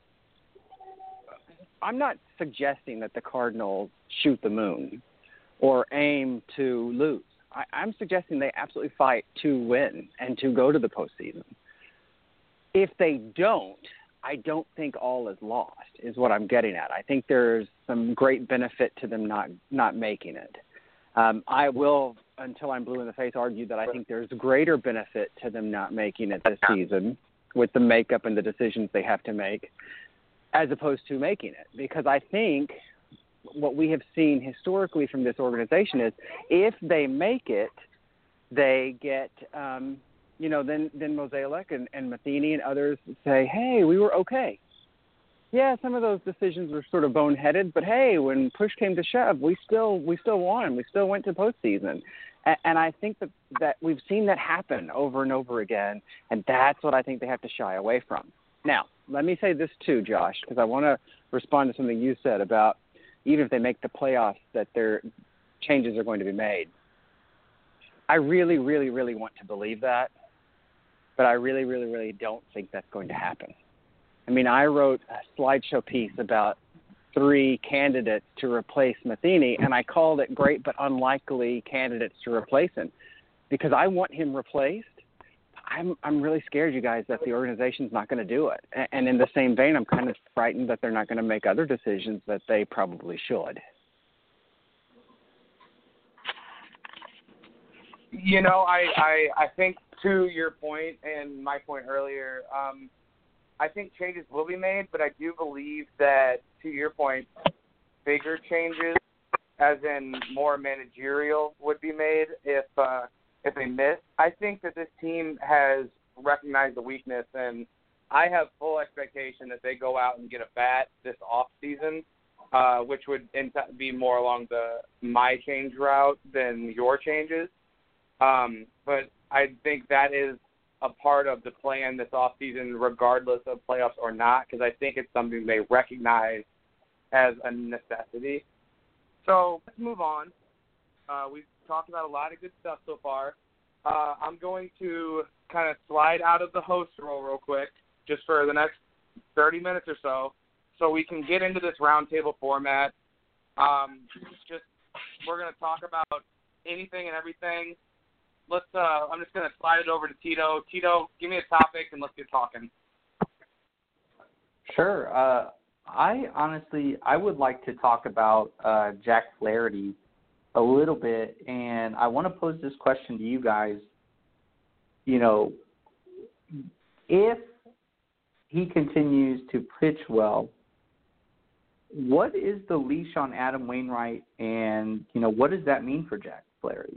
I'm not suggesting that the Cardinals shoot the moon or aim to lose. I, I'm suggesting they absolutely fight to win and to go to the postseason. If they don't, I don't think all is lost, is what I'm getting at. I think there's some great benefit to them not, not making it. Um, I will, until I'm blue in the face, argue that I think there's greater benefit to them not making it this season with the makeup and the decisions they have to make, as opposed to making it. Because I think what we have seen historically from this organization is if they make it, they get, um, you know, then, then Mozeliak and, and Matheny and others say, hey, we were okay. Yeah, some of those decisions were sort of boneheaded, but hey, when push came to shove, we still we still won. We still went to postseason. And, and I think that, that we've seen that happen over and over again, and that's what I think they have to shy away from. Now, let me say this too, Josh, because I want to respond to something you said about even if they make the playoffs, that their changes are going to be made. I really, really, really want to believe that, but I really, really, really don't think that's going to happen. I mean, I wrote a slideshow piece about three candidates to replace Matheny, and I called it great but unlikely candidates to replace him because I want him replaced. I'm I'm really scared, you guys, that the organization's not going to do it. And in the same vein, I'm kind of frightened that they're not going to make other decisions that they probably should. You know, I, I, I think to your point and my point earlier, um, I think changes will be made, but I do believe that, to your point, bigger changes, as in more managerial, would be made if uh, if they miss. I think that this team has recognized the weakness, and I have full expectation that they go out and get a bat this off season, uh, which would be more along the my change route than your changes. Um, but I think that is a part of the plan this offseason, regardless of playoffs or not, because I think it's something they recognize as a necessity. So let's move on. Uh, we've talked about a lot of good stuff so far. Uh, I'm going to kind of slide out of the host role real quick, just for the next thirty minutes or so, so we can get into this roundtable format. Um, just we're going to talk about anything and everything. Let's. Uh, I'm just going to slide it over to Tito. Tito, give me a topic and let's get talking. Sure. Uh, I honestly, I would like to talk about uh, Jack Flaherty a little bit, and I want to pose this question to you guys. You know, if he continues to pitch well, what is the leash on Adam Wainwright, and, you know, what does that mean for Jack Flaherty?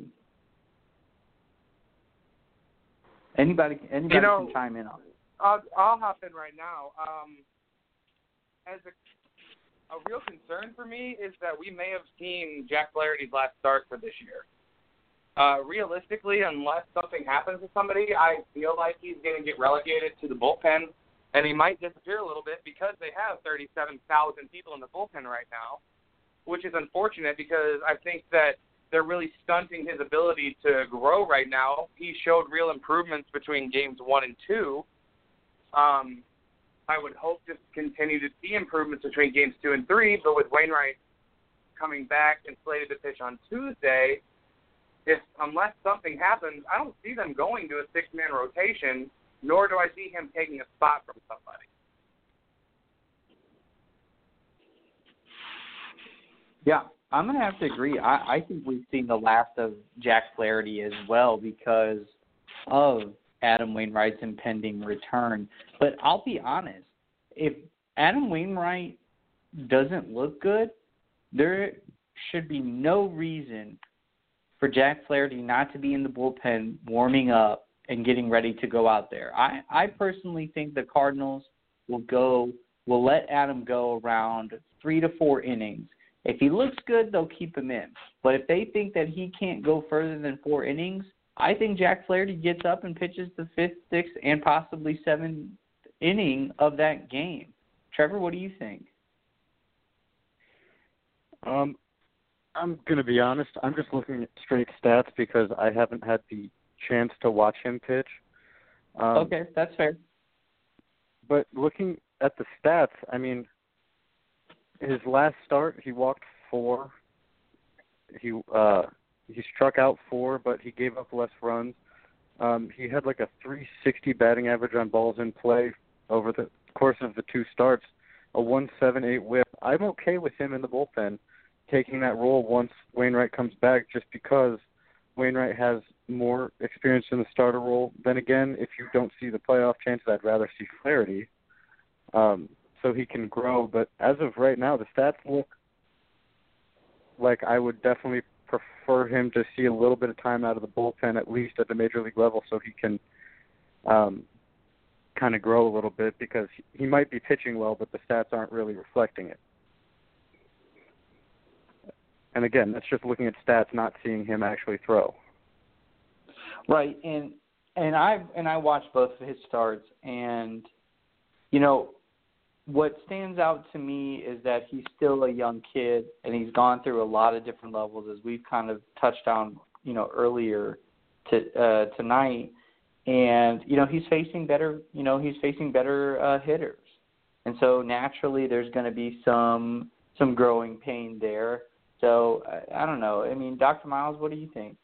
Anybody, anybody you know, can chime in on it. I'll, I'll hop in right now. Um, as a, a real concern for me is that we may have seen Jack Flaherty's last start for this year. Uh, realistically, unless something happens to somebody, I feel like he's going to get relegated to the bullpen, and he might disappear a little bit because they have thirty-seven thousand people in the bullpen right now, which is unfortunate because I think that they're really stunting his ability to grow right now. He showed real improvements between games one and two. Um, I would hope to continue to see improvements between games two and three, but with Wainwright coming back and slated to pitch on Tuesday, if unless something happens, I don't see them going to a six-man rotation, nor do I see him taking a spot from somebody. Yeah, I'm going to have to agree. I, I think we've seen the last of Jack Flaherty as well because of Adam Wainwright's impending return. But I'll be honest, if Adam Wainwright doesn't look good, there should be no reason for Jack Flaherty not to be in the bullpen warming up and getting ready to go out there. I, I personally think the Cardinals will go will let Adam go around three to four innings. If he looks good, they'll keep him in. But if they think that he can't go further than four innings, I think Jack Flaherty gets up and pitches the fifth, sixth, and possibly seventh inning of that game. Trevor, what do you think? Um, I'm going to be honest. I'm just looking at straight stats because I haven't had the chance to watch him pitch. Um, okay, that's fair. But looking at the stats, I mean, his last start, he walked four. He uh, he struck out four, but he gave up less runs. Um, he had like a three sixty batting average on balls in play over the course of the two starts, a one seventy-eight whip. I'm okay with him in the bullpen taking that role once Wainwright comes back, just because Wainwright has more experience in the starter role. Then again, if you don't see the playoff chances, I'd rather see Flaherty. Um, so he can grow. But as of right now, the stats look like I would definitely prefer him to see a little bit of time out of the bullpen, at least at the major league level, so he can um, kind of grow a little bit, because he might be pitching well, but the stats aren't really reflecting it. And again, that's just looking at stats, not seeing him actually throw. Right, and and I and I watched both of his starts, and you know, what stands out to me is that he's still a young kid, and he's gone through a lot of different levels, as we've kind of touched on, you know, earlier to, uh, tonight. And you know, he's facing better, you know, he's facing better uh, hitters, and so naturally, there's going to be some some growing pain there. So I, I don't know. I mean, Doctor Miles, what do you think?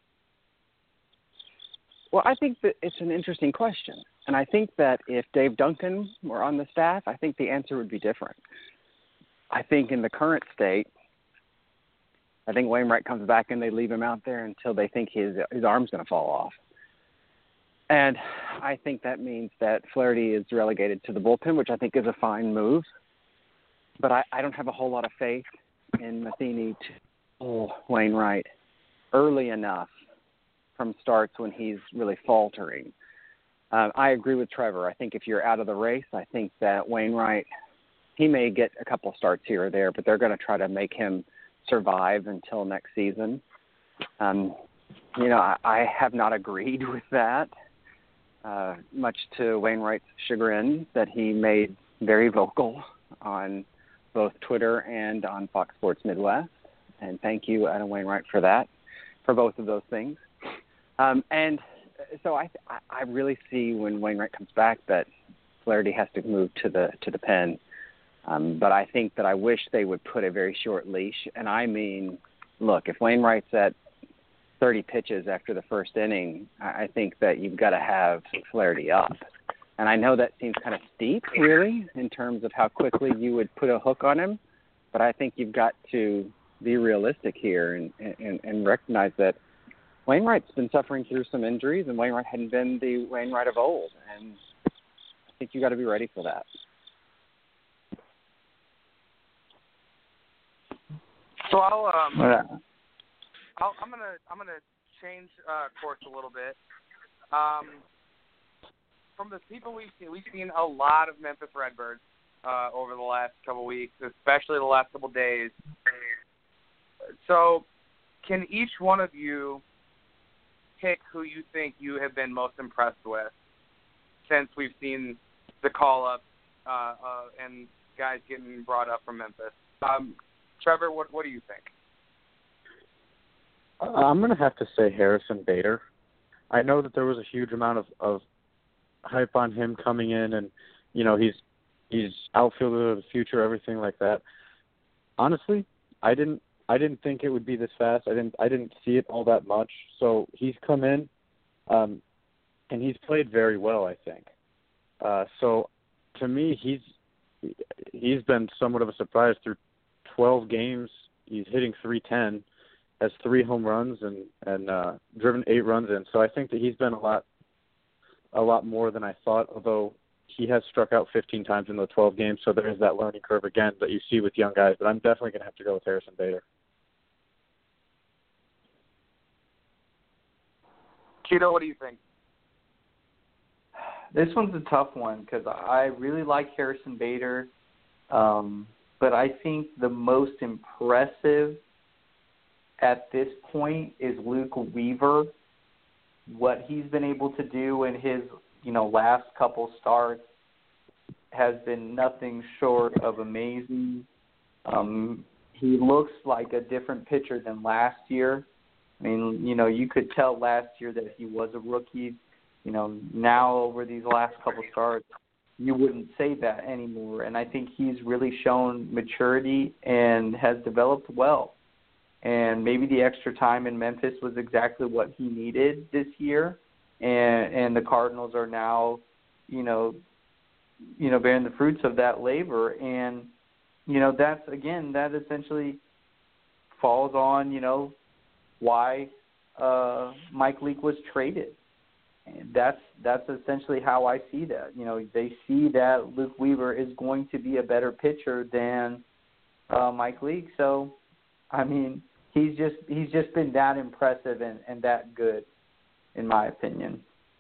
Well, I think that it's an interesting question. And I think that if Dave Duncan were on the staff, I think the answer would be different. I think in the current state, I think Wainwright comes back and they leave him out there until they think his his arm's going to fall off. And I think that means that Flaherty is relegated to the bullpen, which I think is a fine move. But I, I don't have a whole lot of faith in Matheny to pull Wainwright early enough from starts when he's really faltering. Uh, I agree with Trevor. I think if you're out of the race, I think that Wainwright, he may get a couple of starts here or there, but they're going to try to make him survive until next season. Um, you know, I, I have not agreed with that, uh, much to Wainwright's chagrin, that he made very vocal on both Twitter and on Fox Sports Midwest. And thank you, Adam Wainwright, for that, for both of those things. Um, and so I, I really see when Wainwright comes back that Flaherty has to move to the to the pen. Um, but I think that I wish they would put a very short leash. And I mean, look, if Wainwright's at thirty pitches after the first inning, I think that you've got to have Flaherty up. And I know that seems kind of steep, really, in terms of how quickly you would put a hook on him. But I think you've got to be realistic here and, and, and recognize that Wainwright's been suffering through some injuries, and Wainwright hadn't been the Wainwright of old. And I think you got to be ready for that. So I'll um, Yeah. I'll, I'm gonna I'm gonna change uh, course a little bit. Um, from the people we've seen, we've seen a lot of Memphis Redbirds uh, over the last couple weeks, especially the last couple days. So, can each one of you pick who you think you have been most impressed with since we've seen the call-up uh, uh, and guys getting brought up from Memphis? Um, Trevor, what what do you think? I'm going to have to say Harrison Bader. I know that there was a huge amount of, of hype on him coming in, and you know he's he's outfielder of the future, everything like that. Honestly, I didn't I didn't think it would be this fast. I didn't I didn't see it all that much. So he's come in, um, and he's played very well, I think. Uh, so to me, he's he's been somewhat of a surprise through twelve games. He's hitting three ten, has three home runs, and and uh, driven eight runs in. So I think that he's been a lot a lot more than I thought. Although he has struck out fifteen times in the twelve games, so there is that learning curve again that you see with young guys. But I'm definitely going to have to go with Harrison Bader. Cheeto, what do you think? This one's a tough one because I really like Harrison Bader, um, but I think the most impressive at this point is Luke Weaver. What he's been able to do in his, you know, last couple starts has been nothing short of amazing. Um, he looks like a different pitcher than last year. I mean, you know, you could tell last year that he was a rookie. You know, now over these last couple starts, you wouldn't say that anymore. And I think he's really shown maturity and has developed well. And maybe the extra time in Memphis was exactly what he needed this year. And and the Cardinals are now, you know, you know, bearing the fruits of that labor. And, you know, that's, again, that essentially falls on, you know, why uh, Mike Leake was traded. And that's that's essentially how I see that. You know, they see that Luke Weaver is going to be a better pitcher than uh, Mike Leake. So, I mean, he's just he's just been that impressive and, and that good, in my opinion.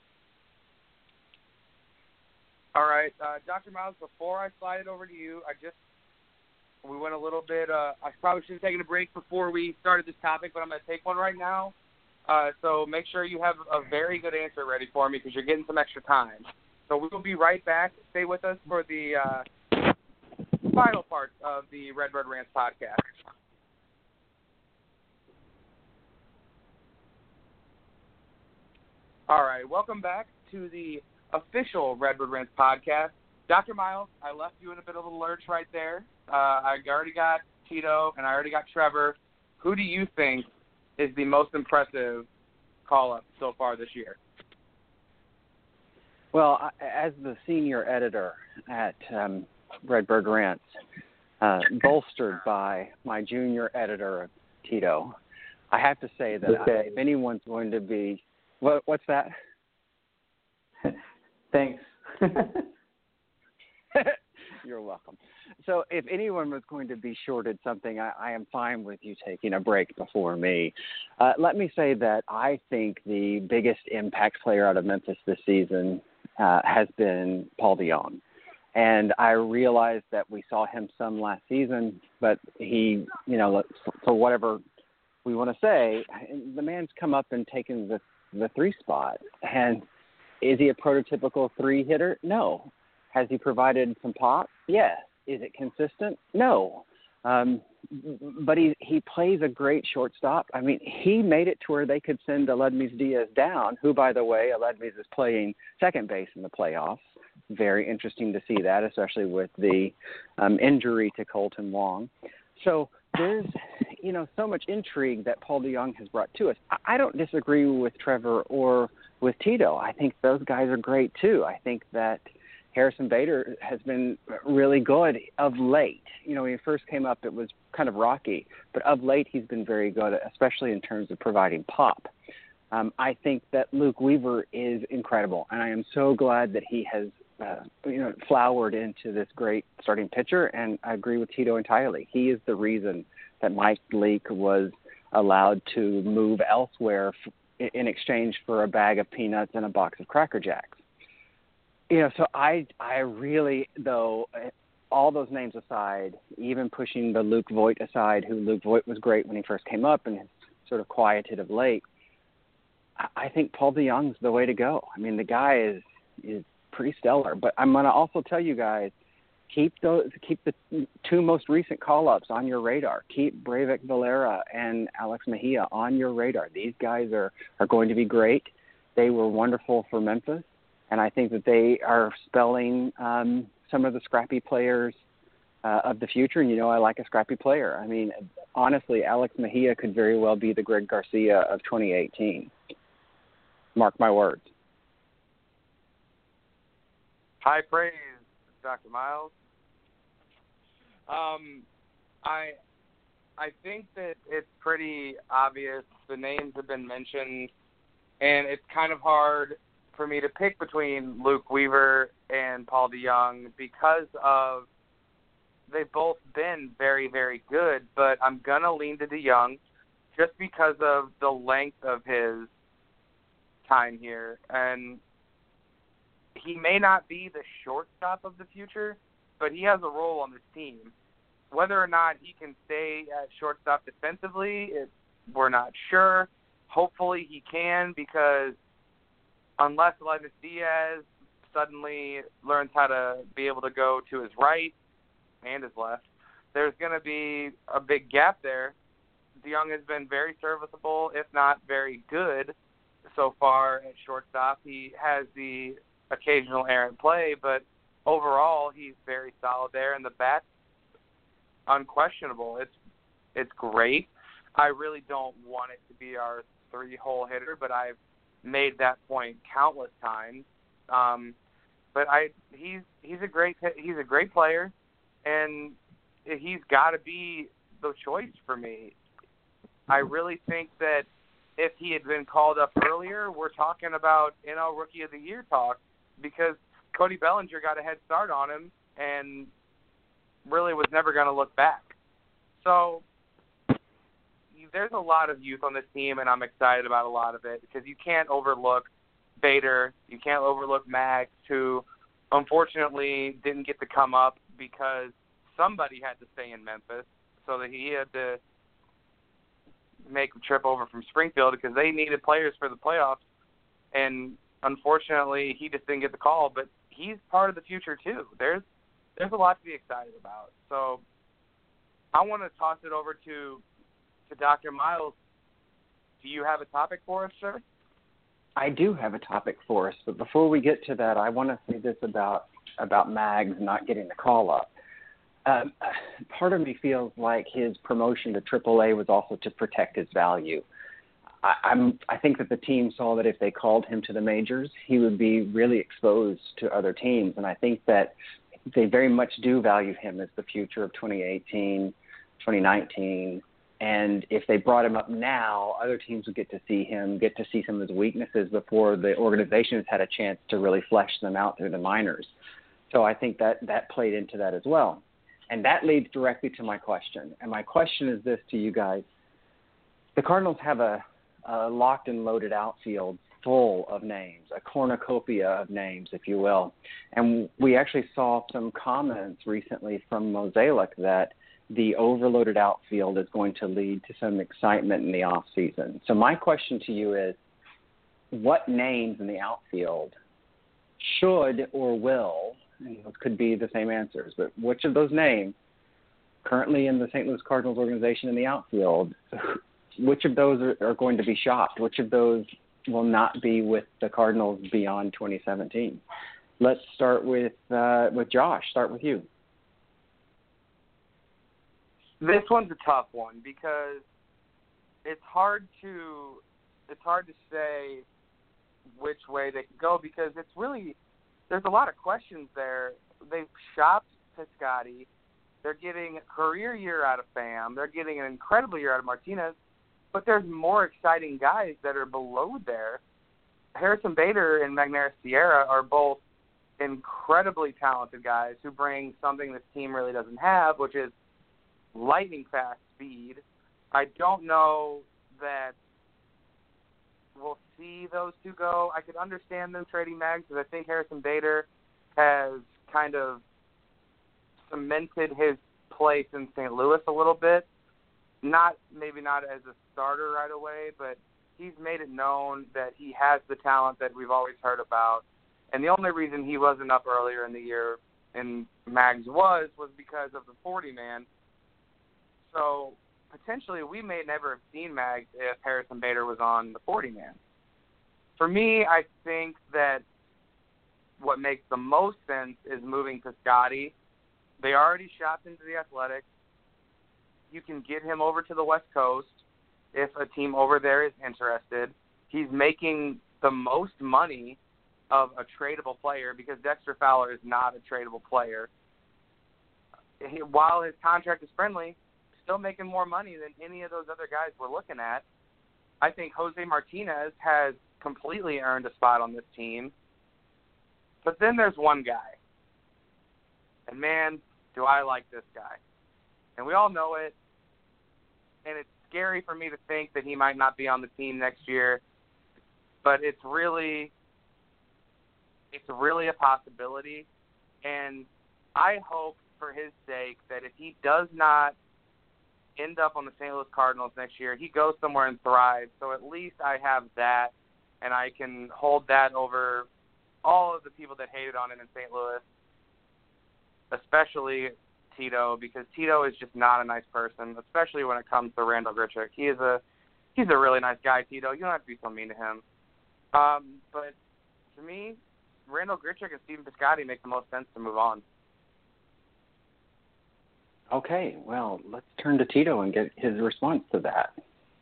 All right, uh, Doctor Miles, before I slide it over to you, I just we went a little bit. Uh, I probably should have taken a break before we started this topic, but I'm going to take one right now. Uh, so make sure you have a very good answer ready for me because you're getting some extra time. So we will be right back. Stay with us for the uh, final part of the Redbird Rants podcast. All right, welcome back to the official Redbird Rants podcast. Doctor Miles, I left you in a bit of a lurch right there. Uh, I already got Tito and I already got Trevor. Who do you think is the most impressive call-up so far this year? Well, as the senior editor at um, Redbird Rants, uh, bolstered by my junior editor, Tito, I have to say that okay. I, if anyone's going to be – what, what's that? Thanks. You're welcome. So if anyone was going to be shorted something, I, I am fine with you taking a break before me. Uh, let me say that I think the biggest impact player out of Memphis this season uh, has been Paul DeJong. And I realized that we saw him some last season, but he, you know, for whatever we want to say, the man's come up and taken the, the three spot. And is he a prototypical three hitter? No. Has he provided some pop? Yes. Is it consistent? No. Um, but he he plays a great shortstop. I mean, he made it to where they could send Aledmys Diaz down, who, by the way, Aledmys is playing second base in the playoffs. Very interesting to see that, especially with the um, injury to Colton Wong. So there's, you know, so much intrigue that Paul DeJong has brought to us. I, I don't disagree with Trevor or with Tito. I think those guys are great, too. I think that Harrison Bader has been really good of late. You know, when he first came up, it was kind of rocky. But of late, he's been very good, especially in terms of providing pop. Um, I think that Luke Weaver is incredible, and I am so glad that he has, uh, you know, flowered into this great starting pitcher, and I agree with Tito entirely. He is the reason that Mike Leake was allowed to move elsewhere f- in exchange for a bag of peanuts and a box of Cracker Jacks. You know, so I I really, though, all those names aside, even pushing the Luke Voigt aside, who Luke Voigt was great when he first came up and has sort of quieted of late, I think Paul DeJong's the way to go. I mean, the guy is is pretty stellar. But I'm going to also tell you guys, keep those, keep the two most recent call-ups on your radar. Keep Breivik Valera and Alex Mejia on your radar. These guys are, are going to be great. They were wonderful for Memphis, and I think that they are spelling um, some of the scrappy players uh, of the future. And, you know, I like a scrappy player. I mean, honestly, Alex Mejia could very well be the Greg Garcia of twenty eighteen. Mark my words. High praise, Doctor Miles. Um, I I think that it's pretty obvious. The names have been mentioned, and it's kind of hard for me to pick between Luke Weaver and Paul DeJong because of they've both been very, very good, but I'm going to lean to DeJong just because of the length of his time here. And he may not be the shortstop of the future, but he has a role on this team. Whether or not he can stay at shortstop defensively, it, we're not sure. Hopefully he can, because unless Levis Diaz suddenly learns how to be able to go to his right and his left, there's going to be a big gap there. DeJong has been very serviceable, if not very good, so far at shortstop. He has the occasional errant play, but overall he's very solid there, and the bat's unquestionable. It's it's great. I really don't want it to be our three-hole hitter, but I've made that point countless times. Um, but I he's he's a great he's a great player, and he's got to be the choice for me. I really think that if he had been called up earlier, we're talking about N L Rookie of the Year talk, because Cody Bellinger got a head start on him and really was never going to look back. So there's a lot of youth on this team, and I'm excited about a lot of it, because you can't overlook Bader. You can't overlook Max, who unfortunately didn't get to come up because somebody had to stay in Memphis, so that he had to make the trip over from Springfield because they needed players for the playoffs. And unfortunately, he just didn't get the call, but he's part of the future too. There's there's a lot to be excited about. So I want to toss it over to to Doctor Miles. Do you have a topic for us, sir? I do have a topic for us, but before we get to that, I want to say this about about Mags not getting the call up. Um, part of me feels like his promotion to triple A was also to protect his value. I, I'm, I think that the team saw that if they called him to the majors, he would be really exposed to other teams. And I think that they very much do value him as the future of twenty eighteen, twenty nineteen. And if they brought him up now, other teams would get to see him, get to see some of his weaknesses before the organization has had a chance to really flesh them out through the minors. So I think that that played into that as well. And that leads directly to my question. And my question is this to you guys. The Cardinals have a, a locked and loaded outfield full of names, a cornucopia of names, if you will. And we actually saw some comments recently from Mozeliak that the overloaded outfield is going to lead to some excitement in the offseason. So my question to you is, what names in the outfield should or will, and those could be the same answers, but which of those names currently in the Saint Louis Cardinals organization in the outfield, which of those are, are going to be shopped? Which of those will not be with the Cardinals beyond twenty seventeen? Let's start with uh, with Josh. Start with you. This one's a tough one because it's hard to it's hard to say which way they could go, because it's really there's a lot of questions there. They've shopped Piscotty. They're getting a career year out of Pham. They're getting an incredible year out of Martinez. But there's more exciting guys that are below there. Harrison Bader and Magneuris Sierra are both incredibly talented guys who bring something this team really doesn't have, which is lightning fast speed. I don't know that we'll see those two go. I could understand them trading Mags, because I think Harrison Bader has kind of cemented his place in Saint Louis a little bit. Not maybe not as a starter right away, but he's made it known that he has the talent that we've always heard about. And the only reason he wasn't up earlier in the year and Mags was, was because of the forty man. So potentially we may never have seen Mags if Harrison Bader was on the forty man. For me, I think that what makes the most sense is moving Piscotty. They already shopped into the Athletics. You can get him over to the West Coast if a team over there is interested. He's making the most money of a tradable player because Dexter Fowler is not a tradable player. He, while his contract is friendly, still making more money than any of those other guys we're looking at. I think Jose Martinez has completely earned a spot on this team. But then there's one guy. And, man, do I like this guy. And we all know it. And it's scary for me to think that he might not be on the team next year. But it's really, it's really a possibility. And I hope for his sake that if he does not end up on the Saint Louis Cardinals next year, he goes somewhere and thrives. So at least I have that, and I can hold that over all of the people that hated on him in Saint Louis, especially Tito, because Tito is just not a nice person, especially when it comes to Randal Grichuk. He is a he's a really nice guy, Tito. You don't have to be so mean to him. Um, but to me, Randal Grichuk and Stephen Piscotty make the most sense to move on. Okay, well, let's turn to Tito and get his response to that.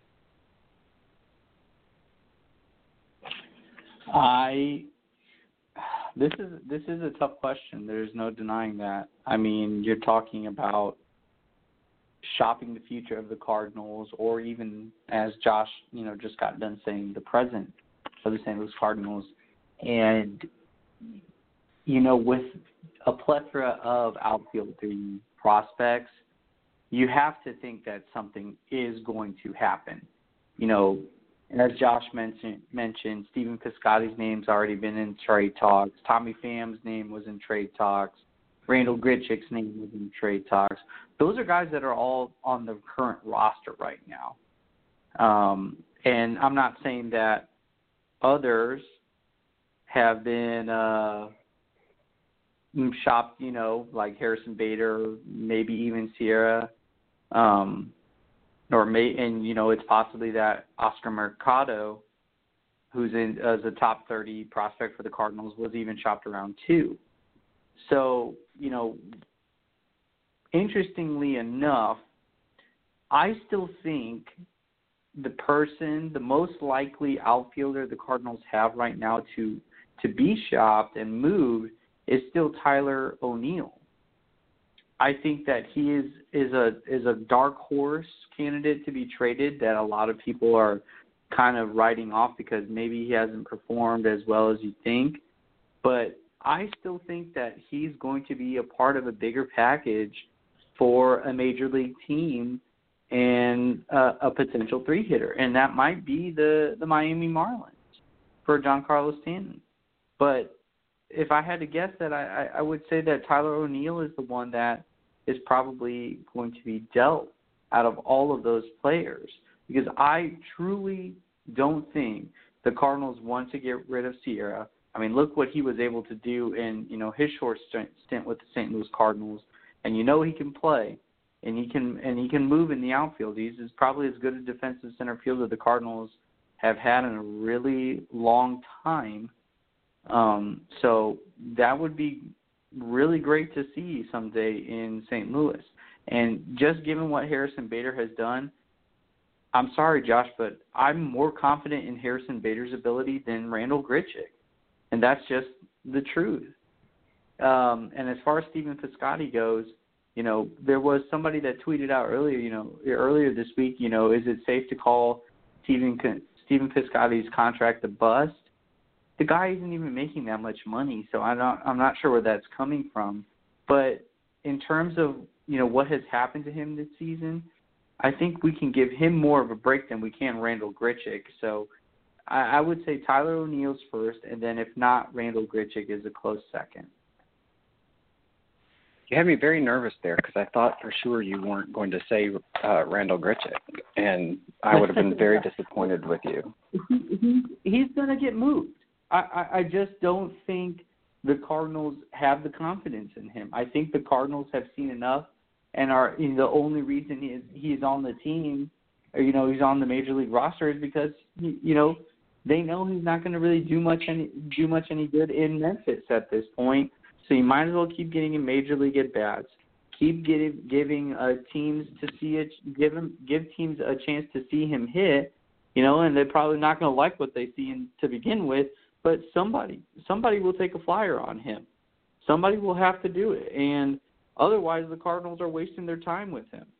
I this is this is a tough question. There's no denying that. I mean, you're talking about shopping the future of the Cardinals, or even, as Josh, you know, just got done saying, the present of the Saint Louis Cardinals. And, you know, with a plethora of outfielding prospects, you have to think that something is going to happen. You know, as Josh mentioned, mentioned Stephen Piscotty's name's already been in trade talks. Tommy Pham's name was in trade talks. Randal Grichuk's name was in trade talks. Those are guys that are all on the current roster right now. Um, and I'm not saying that others have been uh, shopped, you know, like Harrison Bader, maybe even Sierra, um, or may, and you know, it's possibly that Oscar Mercado, who's in as a top thirty prospect for the Cardinals, was even shopped around too. So, you know, interestingly enough, I still think the person, the most likely outfielder the Cardinals have right now to to be shopped and moved is still Tyler O'Neill. I think that he is, is a is a dark horse candidate to be traded that a lot of people are kind of writing off because maybe he hasn't performed as well as you think. But I still think that he's going to be a part of a bigger package for a major league team and uh, a potential three hitter, and that might be the, the Miami Marlins for Giancarlo Stanton. But if I had to guess that, I, I would say that Tyler O'Neill is the one that is probably going to be dealt out of all of those players, because I truly don't think the Cardinals want to get rid of Sierra. I mean, look what he was able to do in, you know, his short stint with the Saint Louis Cardinals, and you know he can play, and he can and he can move in the outfield. He's is probably as good a defensive center fielder the Cardinals have had in a really long time. Um, so that would be really great to see someday in Saint Louis. And just given what Harrison Bader has done, I'm sorry, Josh, but I'm more confident in Harrison Bader's ability than Randal Grichuk. And that's just the truth. Um, and as far as Stephen Piscotty goes, you know, there was somebody that tweeted out earlier, you know, earlier this week, you know, is it safe to call Stephen Stephen Piscotty's contract a bust? The guy isn't even making that much money, so I'm not, I'm not sure where that's coming from. But in terms of, you know, what has happened to him this season, I think we can give him more of a break than we can Randal Grichuk. So I, I would say Tyler O'Neill's first, and then if not, Randal Grichuk is a close second. You had me very nervous there because I thought for sure you weren't going to say uh, Randal Grichuk, and I would have been very disappointed with you. He, he, he's going to get moved. I, I, I just don't think the Cardinals have the confidence in him. I think the Cardinals have seen enough and are you know, the only reason he is, he's on the team, or, you know, he's on the Major League roster is because, you know, they know he's not going to really do much any do much any good in Memphis at this point. So you might as well keep getting him Major League at bats. Keep getting giving uh, teams to see it, give him give teams a chance to see him hit, you know, and they're probably not going to like what they see in, to begin with. But somebody somebody will take a flyer on him. Somebody will have to do it, and otherwise the Cardinals are wasting their time with him.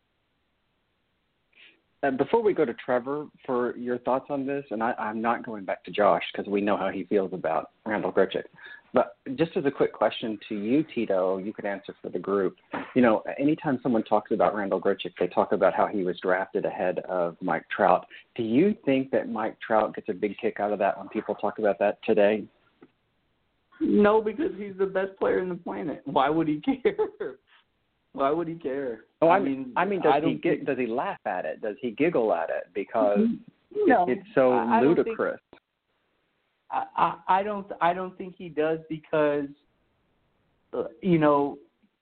Uh, before we go to Trevor for your thoughts on this, and I, I'm not going back to Josh because we know how he feels about Randal Grichuk, but just as a quick question to you, Tito, you could answer for the group. You know, anytime someone talks about Randal Grichuk, they talk about how he was drafted ahead of Mike Trout. Do you think that Mike Trout gets a big kick out of that when people talk about that today? No, because he's the best player in the planet. Why would he care? Why would he care? Oh, I, I mean, mean, I mean, does I he think... get, does he laugh at it? Does he giggle at it because no, it's so I, I ludicrous? Think, I, I, I don't. I don't think he does because, uh, you know,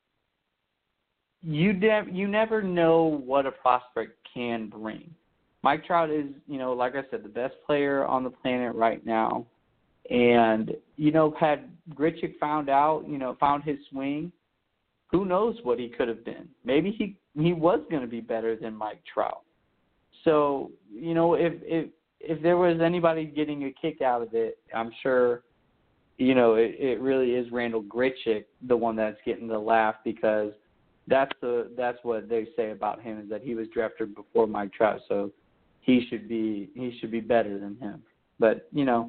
you de- you never know what a prospect can bring. Mike Trout is, you know, like I said, the best player on the planet right now, and you know, had Grichuk found out, you know, found his swing, who knows what he could have been? Maybe he he was going to be better than Mike Trout. So, you know, if if if there was anybody getting a kick out of it, I'm sure, you know, it, it really is Randal Grichuk, the one that's getting the laugh, because that's the that's what they say about him, is that he was drafted before Mike Trout, so he should be he should be better than him. But, you know,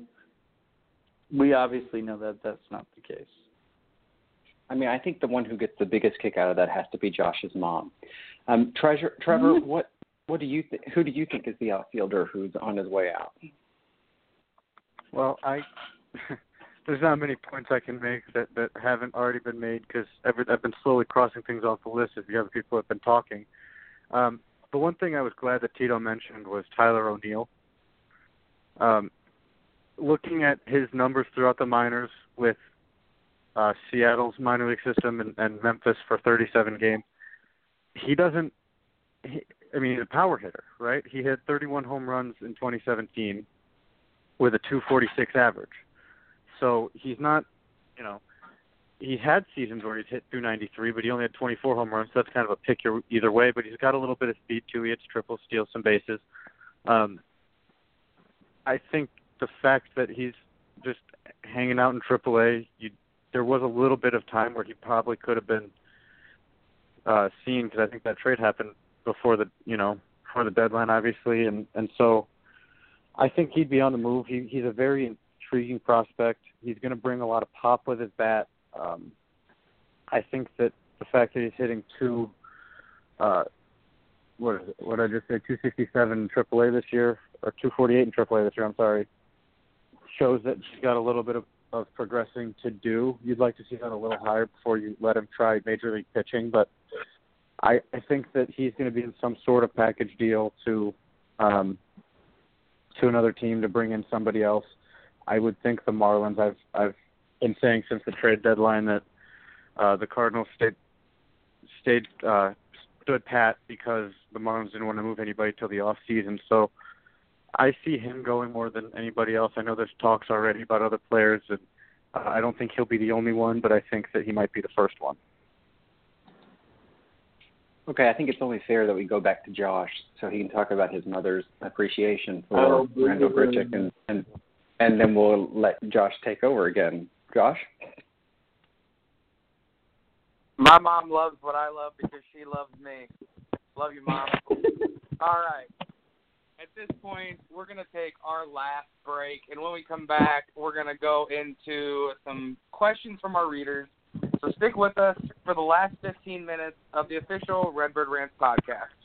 we obviously know that that's not the case. I mean, I think the one who gets the biggest kick out of that has to be Josh's mom. Um, Treasure, Trevor, mm-hmm. what what do you th- who do you think is the outfielder who's on his way out? Well, I there's not many points I can make that, that haven't already been made because I've been slowly crossing things off the list as the other people have been talking. Um, the one thing I was glad that Tito mentioned was Tyler O'Neill. Um, looking at his numbers throughout the minors with Uh, Seattle's minor league system and, and Memphis for thirty-seven games. He doesn't, he, I mean, he's a power hitter, right? He hit thirty-one home runs in twenty seventeen with a two forty-six average. So he's not, you know, he had seasons where he's hit two ninety-three, but he only had twenty-four home runs. So that's kind of a pick either way, but he's got a little bit of speed too. He hits triples, steals some bases. Um, I think the fact that he's just hanging out in triple A, you there was a little bit of time where he probably could have been uh, seen, because I think that trade happened before the, you know, before the deadline, obviously, and, and so I think he'd be on the move. He, he's a very intriguing prospect. He's going to bring a lot of pop with his bat. Um, I think that the fact that he's hitting two, uh, what is it? What did I just say? two sixty-seven in triple A this year, or two forty-eight in triple A this year. I'm sorry. Shows that he's got a little bit of of progressing to do. You'd like to see that a little higher before you let him try major league pitching, but I, I think that he's going to be in some sort of package deal to um, to another team to bring in somebody else. I would think the Marlins. I've I've been saying since the trade deadline that uh, the Cardinals stayed stayed uh, stood pat because the Marlins didn't want to move anybody till the off season. So I see him going more than anybody else. I know there's talks already about other players, and uh, I don't think he'll be the only one, but I think that he might be the first one. Okay, I think it's only fair that we go back to Josh so he can talk about his mother's appreciation for oh, Randal Grichuk, and, and and then we'll let Josh take over again. Josh? My mom loves what I love because she loves me. Love you, Mom. All right. At this point, we're going to take our last break, and when we come back, we're going to go into some questions from our readers. So stick with us for the last fifteen minutes of the official Redbird Rants podcast.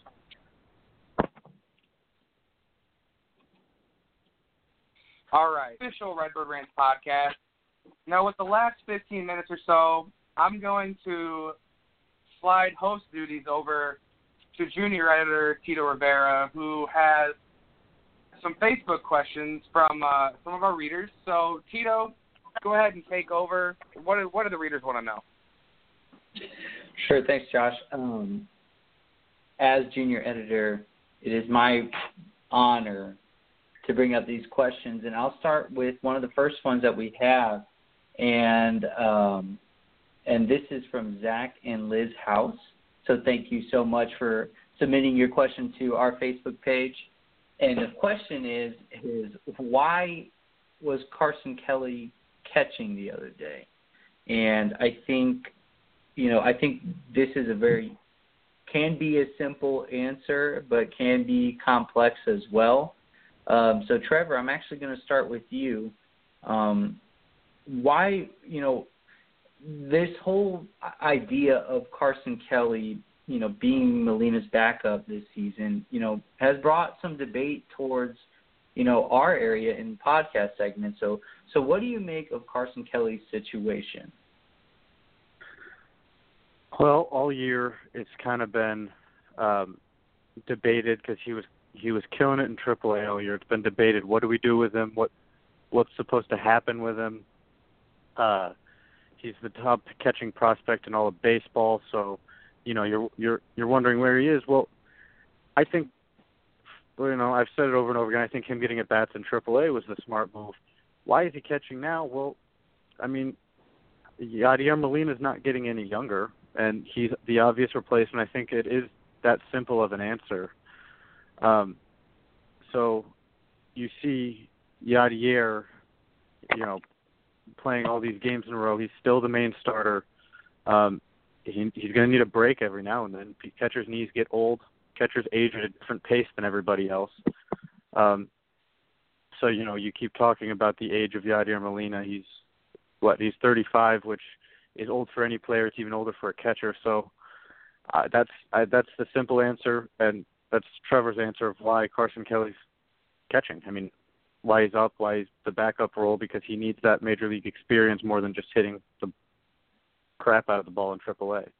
All right, official Redbird Rants podcast. Now, with the last fifteen minutes or so, I'm going to slide host duties over to junior editor Tito Rivera, who has some Facebook questions from uh, some of our readers. So, Tito, go ahead and take over. What do, what do the readers want to know? Sure. Thanks, Josh. Um, as junior editor, it is my honor to bring up these questions, and I'll start with one of the first ones that we have, and um, and this is from Zach and Liz House. So thank you so much for submitting your question to our Facebook page. And the question is, is why was Carson Kelly catching the other day? And I think, you know, I think this is a very, can be a simple answer, but can be complex as well. Um, so, Trevor, I'm actually going to start with you. Um, why, you know, this whole idea of Carson Kelly, you know, being Molina's backup this season, you know, has brought some debate towards, you know, our area in podcast segments. So, so what do you make of Carson Kelly's situation? Well, all year it's kind of been um, debated because he was he was killing it in triple A all year. It's been debated. What do we do with him? What what's supposed to happen with him? Uh, he's the top catching prospect in all of baseball. So, you know, you're you're you're wondering where he is. Well, I think, you know, I've said it over and over again. I think him getting at bats in triple A was the smart move. Why is he catching now? Well, I mean, Yadier Molina's not getting any younger, and he's the obvious replacement. I think it is that simple of an answer. Um, so you see Yadier, you know, playing all these games in a row. He's still the main starter. Um, he, he's going to need a break every now and then. Catchers' knees get old. Catchers age at a different pace than everybody else. Um, so, you know, you keep talking about the age of Yadier Molina. He's, what, he's thirty-five, which is old for any player. It's even older for a catcher. So uh, that's uh, that's the simple answer, and that's Trevor's answer of why Carson Kelly's catching. I mean, why he's up, why he's the backup role, because he needs that major league experience more than just hitting the crap out of the ball in triple A.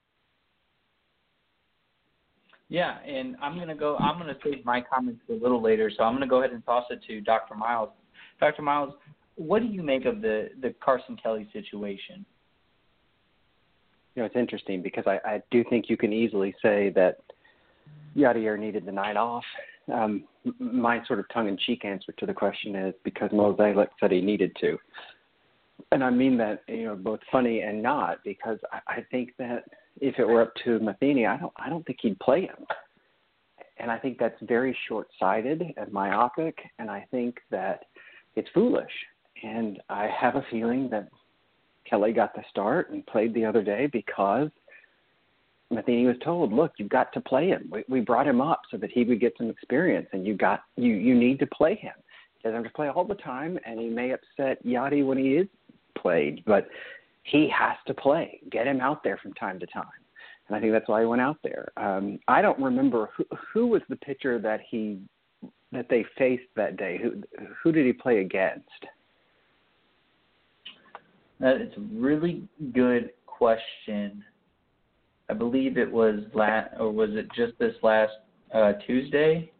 Yeah, and I'm going to go, I'm going to save my comments for a little later, so I'm going to go ahead and toss it to Doctor Miles. Doctor Miles, what do you make of the, the Carson Kelly situation? You know, it's interesting because I, I do think you can easily say that Yadier needed the night off. Um, my sort of tongue-in-cheek answer to the question is because Mozeliak said he needed to. And I mean that, you know, both funny and not, because I, I think that if it were up to Matheny, I don't I don't think he'd play him. And I think that's very short-sighted and myopic, and I think that it's foolish. And I have a feeling that Kelly got the start and played the other day because Matheny was told, look, you've got to play him. We, we brought him up so that he would get some experience, and you got you, you need to play him. He doesn't have to play all the time, and he may upset Yachty when he is played, but he has to play. Get him out there from time to time. And I think that's why he went out there. Um, I don't remember who, who was the pitcher that he that they faced that day. Who who did he play against? That is a really good question. I believe it was last, or was it just this last uh, Tuesday?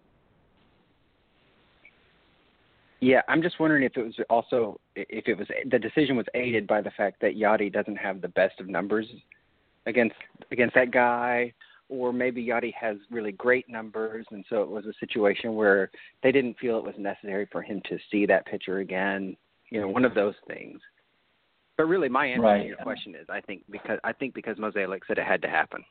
Yeah, I'm just wondering if it was also if it was the decision was aided by the fact that Yachty doesn't have the best of numbers against against that guy, or maybe Yachty has really great numbers, and so it was a situation where they didn't feel it was necessary for him to see that pitcher again. You know, one of those things. But really, my answer right. to your question is, I think because I think because Mozeliak said it had to happen.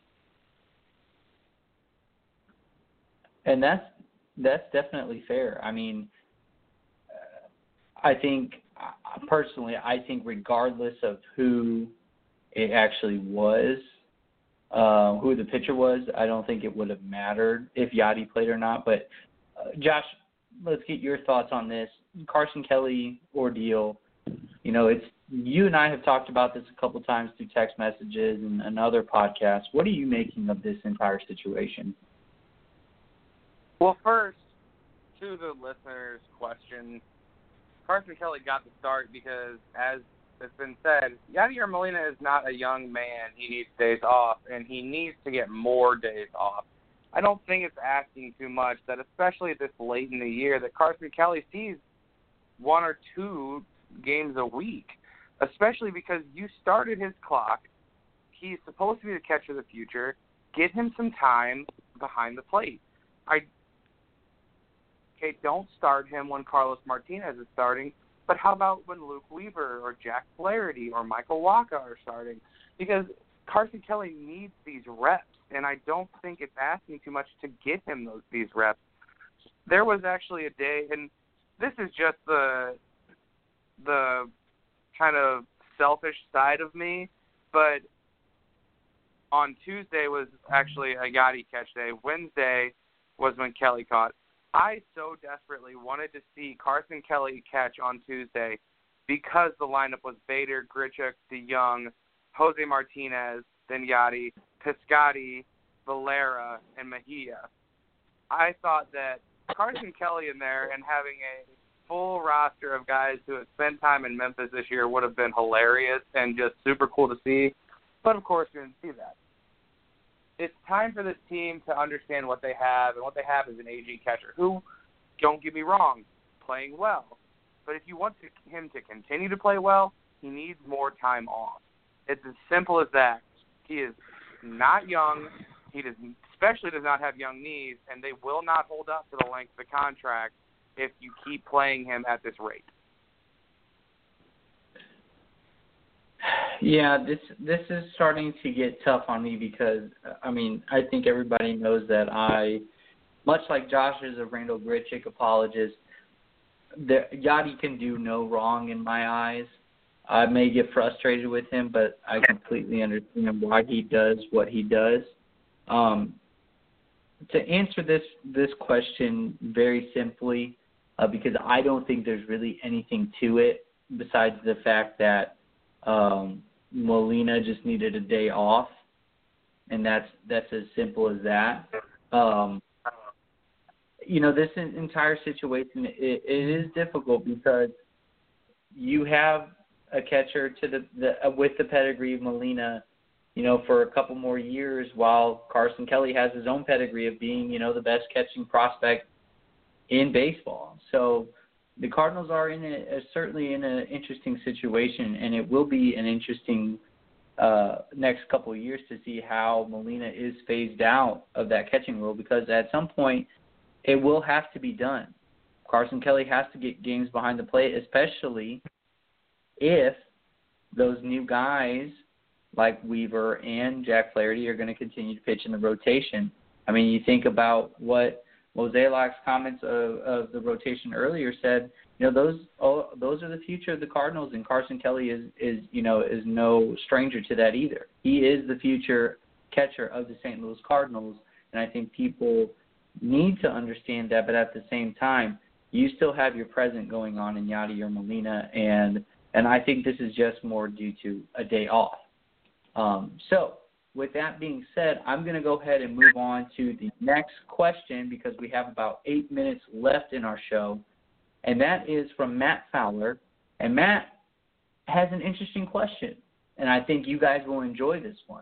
And that's that's definitely fair. I mean, I think personally, I think regardless of who it actually was, uh, who the pitcher was, I don't think it would have mattered if Yachty played or not. But uh, Josh, let's get your thoughts on this Carson Kelly ordeal. You know, it's you and I have talked about this a couple times through text messages and, and other podcasts. What are you making of this entire situation? Well, first, to the listener's question, Carson Kelly got the start because, as has been said, Yadier Molina is not a young man. He needs days off, and he needs to get more days off. I don't think it's asking too much that, especially this late in the year, that Carson Kelly sees one or two games a week. especially because you started his clock. He's supposed to be the catcher of the future. Get him some time behind the plate. I okay, don't start him when Carlos Martinez is starting, but how about when Luke Weaver or Jack Flaherty or Michael Wacha are starting? Because Carson Kelly needs these reps, and I don't think it's asking too much to get him those these reps. There was actually a day, and this is just the the kind of selfish side of me, but on Tuesday was actually a Yachty catch day. Wednesday was when Kelly caught. I so desperately wanted to see Carson Kelly catch on Tuesday because the lineup was Bader, Grichuk, DeYoung, Jose Martinez, then Yachty, Piscotty, Valera, and Mejia. I thought that Carson Kelly in there and having a full roster of guys who have spent time in Memphis this year would have been hilarious and just super cool to see. But, of course, we didn't see that. It's time for this team to understand what they have, and what they have is an aging catcher who, don't get me wrong, playing well. But if you want to, him to continue to play well, he needs more time off. It's as simple as that. He is not young. He does, especially does not have young knees, and they will not hold up for the length of the contract if you keep playing him at this rate. Yeah, this this is starting to get tough on me because, I mean, I think everybody knows that I, much like Josh is a Randall Grichuk apologist, the, Yachty can do no wrong in my eyes. I may get frustrated with him, but I completely understand why he does what he does. Um, to answer this this question very simply, uh, because I don't think there's really anything to it besides the fact that um, Molina just needed a day off, and that's that's as simple as that. Um, you know, this entire situation, it, it is difficult because you have a catcher to the, the uh, with the pedigree of Molina, you know, for a couple more years, while Carson Kelly has his own pedigree of being, you know, the best catching prospect in baseball. So the Cardinals are in a, a certainly in an interesting situation, and it will be an interesting uh, next couple of years to see how Molina is phased out of that catching role, because at some point it will have to be done. Carson Kelly has to get games behind the plate, especially if those new guys like Weaver and Jack Flaherty are going to continue to pitch in the rotation. I mean, you think about what Mozeliak's comments of, of the rotation earlier said, you know, those oh, those are the future of the Cardinals, and Carson Kelly is, is, you know, is no stranger to that either. He is the future catcher of the Saint Louis Cardinals, and I think people need to understand that, but at the same time, you still have your present going on in Yachty or Molina, and and I think this is just more due to a day off. Um, so with that being said, I'm going to go ahead and move on to the next question because we have about eight minutes left in our show, and that is from Matt Fowler. And Matt has an interesting question, and I think you guys will enjoy this one.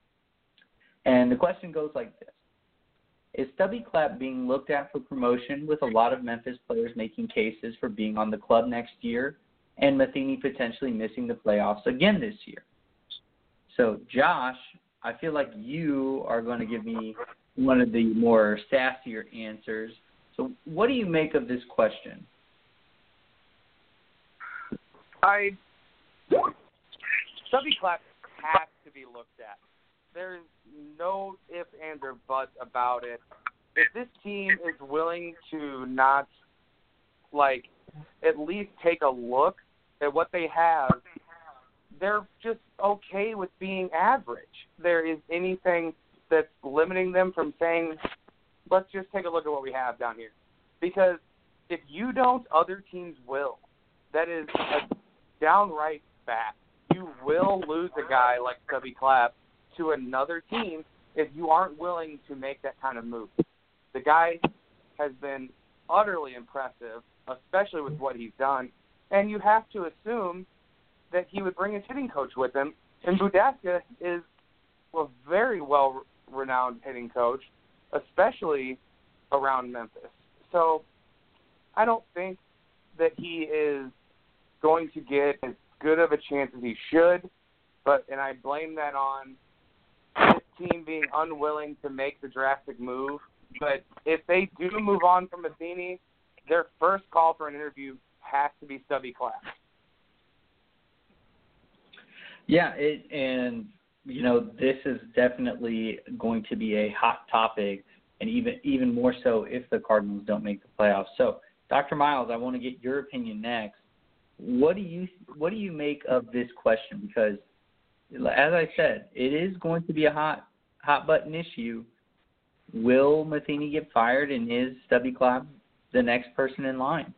And the question goes like this. Is Stubby Clapp being looked at for promotion with a lot of Memphis players making cases for being on the club next year and Matheny potentially missing the playoffs again this year? So, Josh, I feel like you are going to give me one of the more sassier answers. So what do you make of this question? I Stubby Clapp has to be looked at. There's no ifs, ands, or buts about it. If this team is willing to not, like, at least take a look at what they have, they're just okay with being average. There is anything that's limiting them from saying, let's just take a look at what we have down here. Because if you don't, other teams will. That is a downright fact. You will lose a guy like Stubby Clapp to another team if you aren't willing to make that kind of move. The guy has been utterly impressive, especially with what he's done, and you have to assume that he would bring his hitting coach with him, and Budaska is a very well-renowned hitting coach, especially around Memphis. So I don't think that he is going to get as good of a chance as he should, but and I blame that on this team being unwilling to make the drastic move. But if they do move on from Matheny, their first call for an interview has to be Stubby Clapp. Yeah, it, and, you know, this is definitely going to be a hot topic, and even even more so if the Cardinals don't make the playoffs. So, Doctor Miles, I want to get your opinion next. What do you what do you make of this question? Because, as I said, it is going to be a hot hot button issue. Will Matheny get fired, and is Stubby Clapp the next person in line?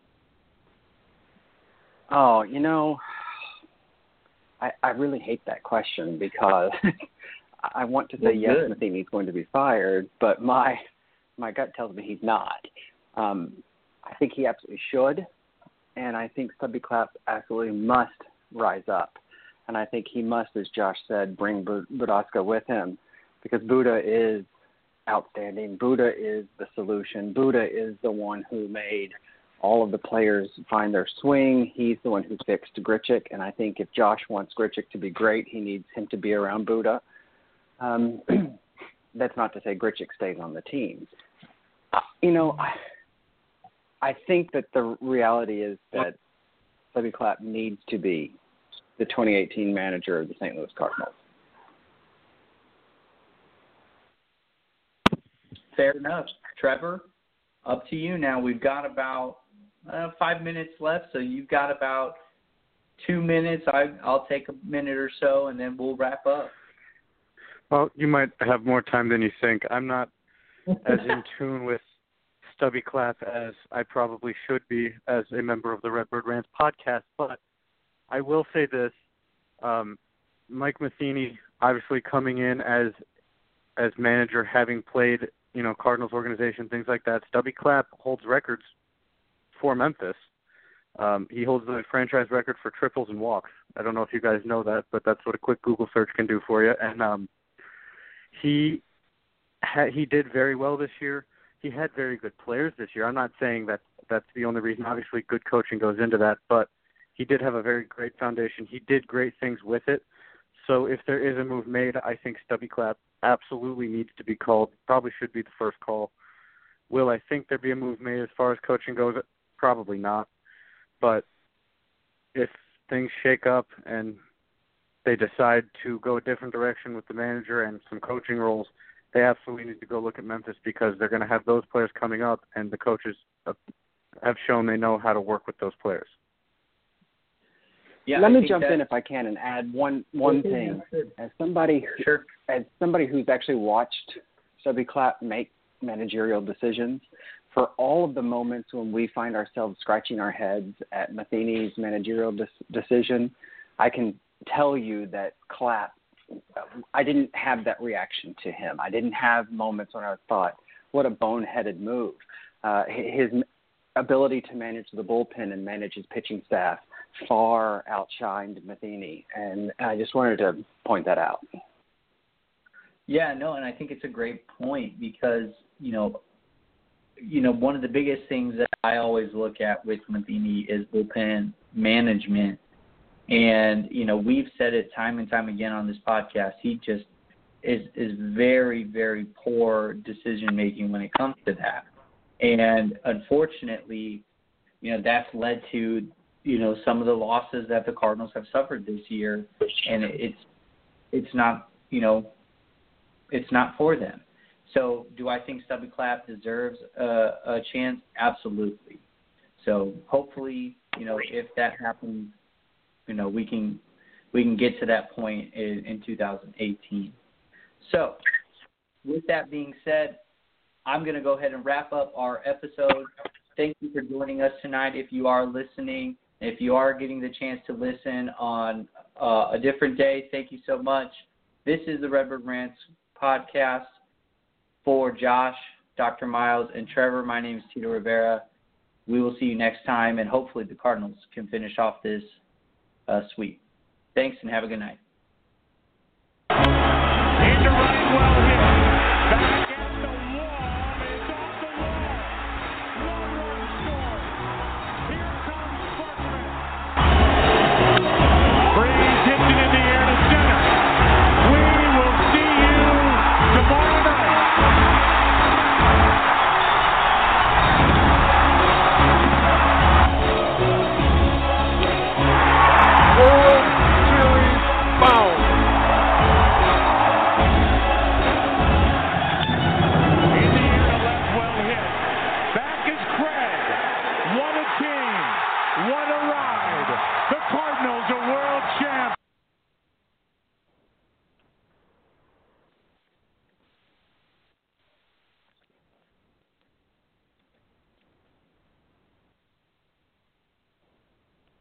Oh, you know, I, I really hate that question because I want to say, well, yes, Matheny's going to be fired, but my my gut tells me he's not. Um, I think he absolutely should, and I think Stubby Clapp absolutely must rise up. And I think he must, as Josh said, bring Budowska with him, because Buda is outstanding. Buda is the solution. Buda is the one who made all of the players find their swing. He's the one who fixed Grichuk, and I think if Josh wants Grichuk to be great, he needs him to be around Buda. Um, that's not to say Grichuk stays on the team. Uh, you know, I, I think that the reality is that Stubby Clapp needs to be the twenty eighteen manager of the Saint Louis Cardinals. Fair enough. Trevor, up to you now. We've got about uh, five minutes left, so you've got about two minutes. I, I'll take a minute or so, and then we'll wrap up. Well, you might have more time than you think. I'm not as in tune with Stubby Clapp as I probably should be as a member of the Redbird Rants podcast, but I will say this. Um, Mike Matheny, obviously coming in as as manager, having played, you know, Cardinals organization, things like that. Stubby Clapp holds records for Memphis. Um, he holds the franchise record for triples and walks. I don't know if you guys know that, but that's what a quick Google search can do for you. And um, he ha- he did very well this year. He had very good players this year. I'm not saying that that's the only reason. Obviously, good coaching goes into that, but he did have a very great foundation. He did great things with it. So if there is a move made, I think Stubby Clapp absolutely needs to be called. Probably should be the first call. Will I think there be a move made as far as coaching goes? Probably not. But if things shake up and they decide to go a different direction with the manager and some coaching roles, they absolutely need to go look at Memphis, because they're going to have those players coming up, and the coaches have shown they know how to work with those players. Yeah, Let I me jump in if I can and add one one thing. As somebody, sure. as somebody who's actually watched Stubby Clapp make managerial decisions, for all of the moments when we find ourselves scratching our heads at Matheny's managerial dis- decision, I can tell you that Clapp, I didn't have that reaction to him. I didn't have moments when I thought, what a boneheaded move. Uh, his ability to manage the bullpen and manage his pitching staff far outshined Matheny, and I just wanted to point that out. Yeah, no, and I think it's a great point, because, you know, you know, one of the biggest things that I always look at with Matheny is bullpen management. And, you know, we've said it time and time again on this podcast. He just is is very, very poor decision-making when it comes to that. And unfortunately, you know, that's led to, you know, some of the losses that the Cardinals have suffered this year. And it's it's not, you know, it's not for them. So do I think Stubby Clapp deserves a, a chance? Absolutely. So hopefully, you know, if that happens, you know, we can we can get to that point in, in two thousand eighteen. So with that being said, I'm going to go ahead and wrap up our episode. Thank you for joining us tonight. If you are listening, if you are getting the chance to listen on uh, a different day, thank you so much. This is the Redbird Rants podcast. For Josh, Doctor Miles, and Trevor, my name is Tito Rivera. We will see you next time, and hopefully the Cardinals can finish off this uh, sweep. Thanks, and have a good night.